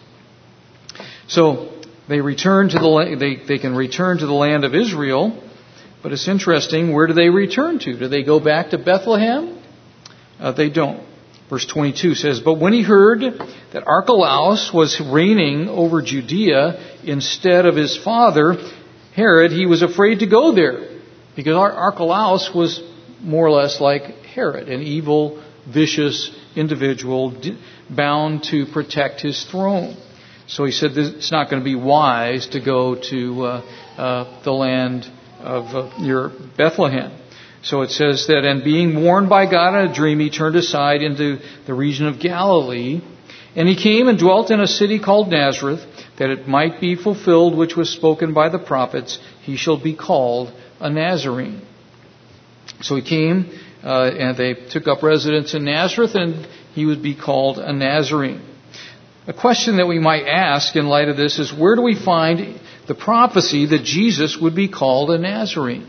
So they return to the they they can return to the land of Israel. But it's interesting, where do they return to? Do they go back to Bethlehem? Uh, they don't. Verse twenty-two says, But when he heard that Archelaus was reigning over Judea instead of his father, Herod, he was afraid to go there. Because Archelaus was more or less like Herod, an evil, vicious individual bound to protect his throne. So he said, it's not going to be wise to go to uh, uh, the land of uh, near Bethlehem. So it says that, and being warned by God in a dream, he turned aside into the region of Galilee. And he came and dwelt in a city called Nazareth, that it might be fulfilled which was spoken by the prophets, he shall be called a Nazarene. So he came, uh, and they took up residence in Nazareth, and he would be called a Nazarene. A question that we might ask in light of this is, where do we find the prophecy that Jesus would be called a Nazarene?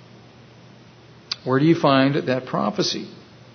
Where do you find that prophecy?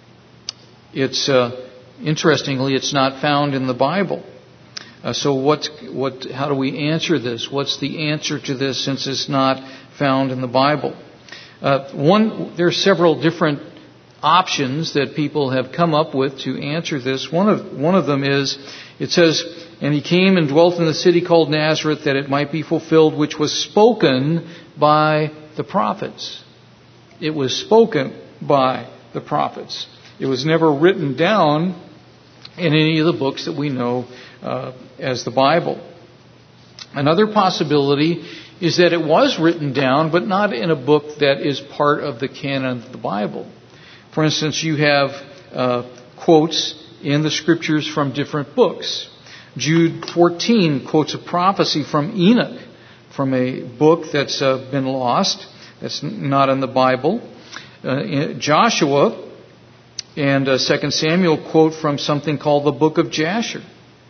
It's uh, interestingly, it's not found in the Bible. Uh, so what? What? How do we answer this? What's the answer to this, since it's not found in the Bible? Uh, one, there are several different options that people have come up with to answer this. One of one of them is, it says, and he came and dwelt in the city called Nazareth, that it might be fulfilled which was spoken by the prophets. It was spoken by the prophets. It was never written down in any of the books that we know uh, as the Bible. Another possibility is that it was written down, but not in a book that is part of the canon of the Bible. For instance, you have uh, quotes in the scriptures from different books. Jude fourteen quotes a prophecy from Enoch, from a book that's uh, been lost, that's not in the Bible. Uh, Joshua and uh, Second Samuel quote from something called the Book of Jasher.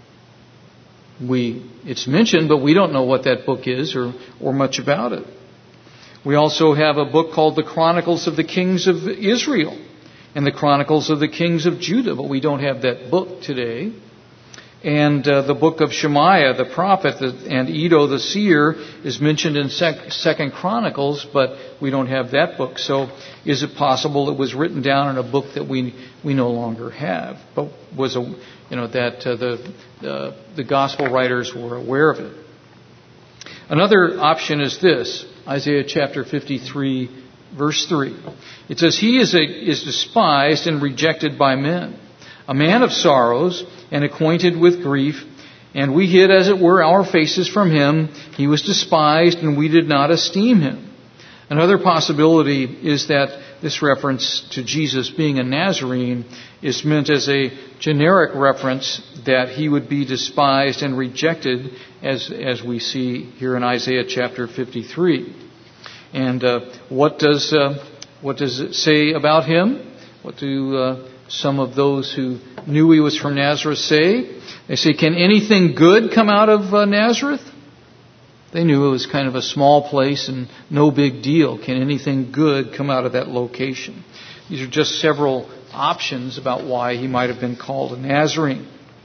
We, it's mentioned, but we don't know what that book is or, or much about it. We also have a book called the Chronicles of the Kings of Israel and the Chronicles of the Kings of Judah, but we don't have that book today. And uh, the book of Shemaiah, the prophet, and Iddo, the seer, is mentioned in sec- Second Chronicles, but we don't have that book. So is it possible it was written down in a book that we we no longer have, but was a you know that uh, the uh, the gospel writers were aware of it? Another option is this: Isaiah chapter fifty-three, verse three. It says, "He is a, is despised and rejected by men, a man of sorrows and acquainted with grief, and we hid, as it were, our faces from him. He was despised, and we did not esteem him." Another possibility is that this reference to Jesus being a Nazarene is meant as a generic reference that he would be despised and rejected, as as we see here in Isaiah chapter fifty-three. And uh, what does uh, what does it say about him? What do uh, some of those who knew he was from Nazareth say? They say, "Can anything good come out of uh, Nazareth?" They knew it was kind of a small place and no big deal. Can anything good come out of that location? These are just several options about why he might have been called a Nazarene.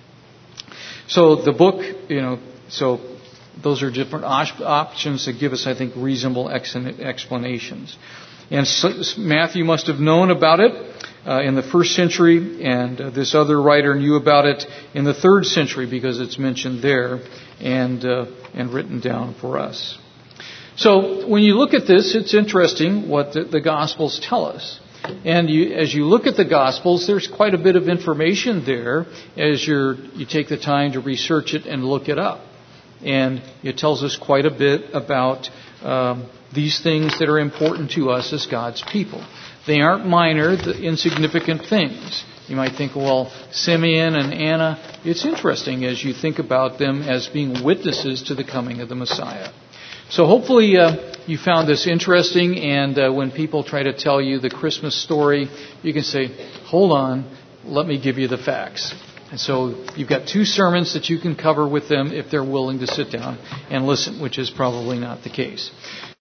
So the book, you know, so those are different options that give us, I think, reasonable explanations. And Matthew must have known about it uh, in the first century, and uh, this other writer knew about it in the third century because it's mentioned there and uh, and written down for us. So when you look at this, it's interesting what the, the Gospels tell us. And you, as you look at the Gospels, there's quite a bit of information there as you're, you take the time to research it and look it up. And it tells us quite a bit about um, these things that are important to us as God's people. They aren't minor, the insignificant things. You might think, well, Simeon and Anna, it's interesting as you think about them as being witnesses to the coming of the Messiah. So hopefully uh, you found this interesting, and uh, when people try to tell you the Christmas story, you can say, hold on, let me give you the facts. And so you've got two sermons that you can cover with them if they're willing to sit down and listen, which is probably not the case.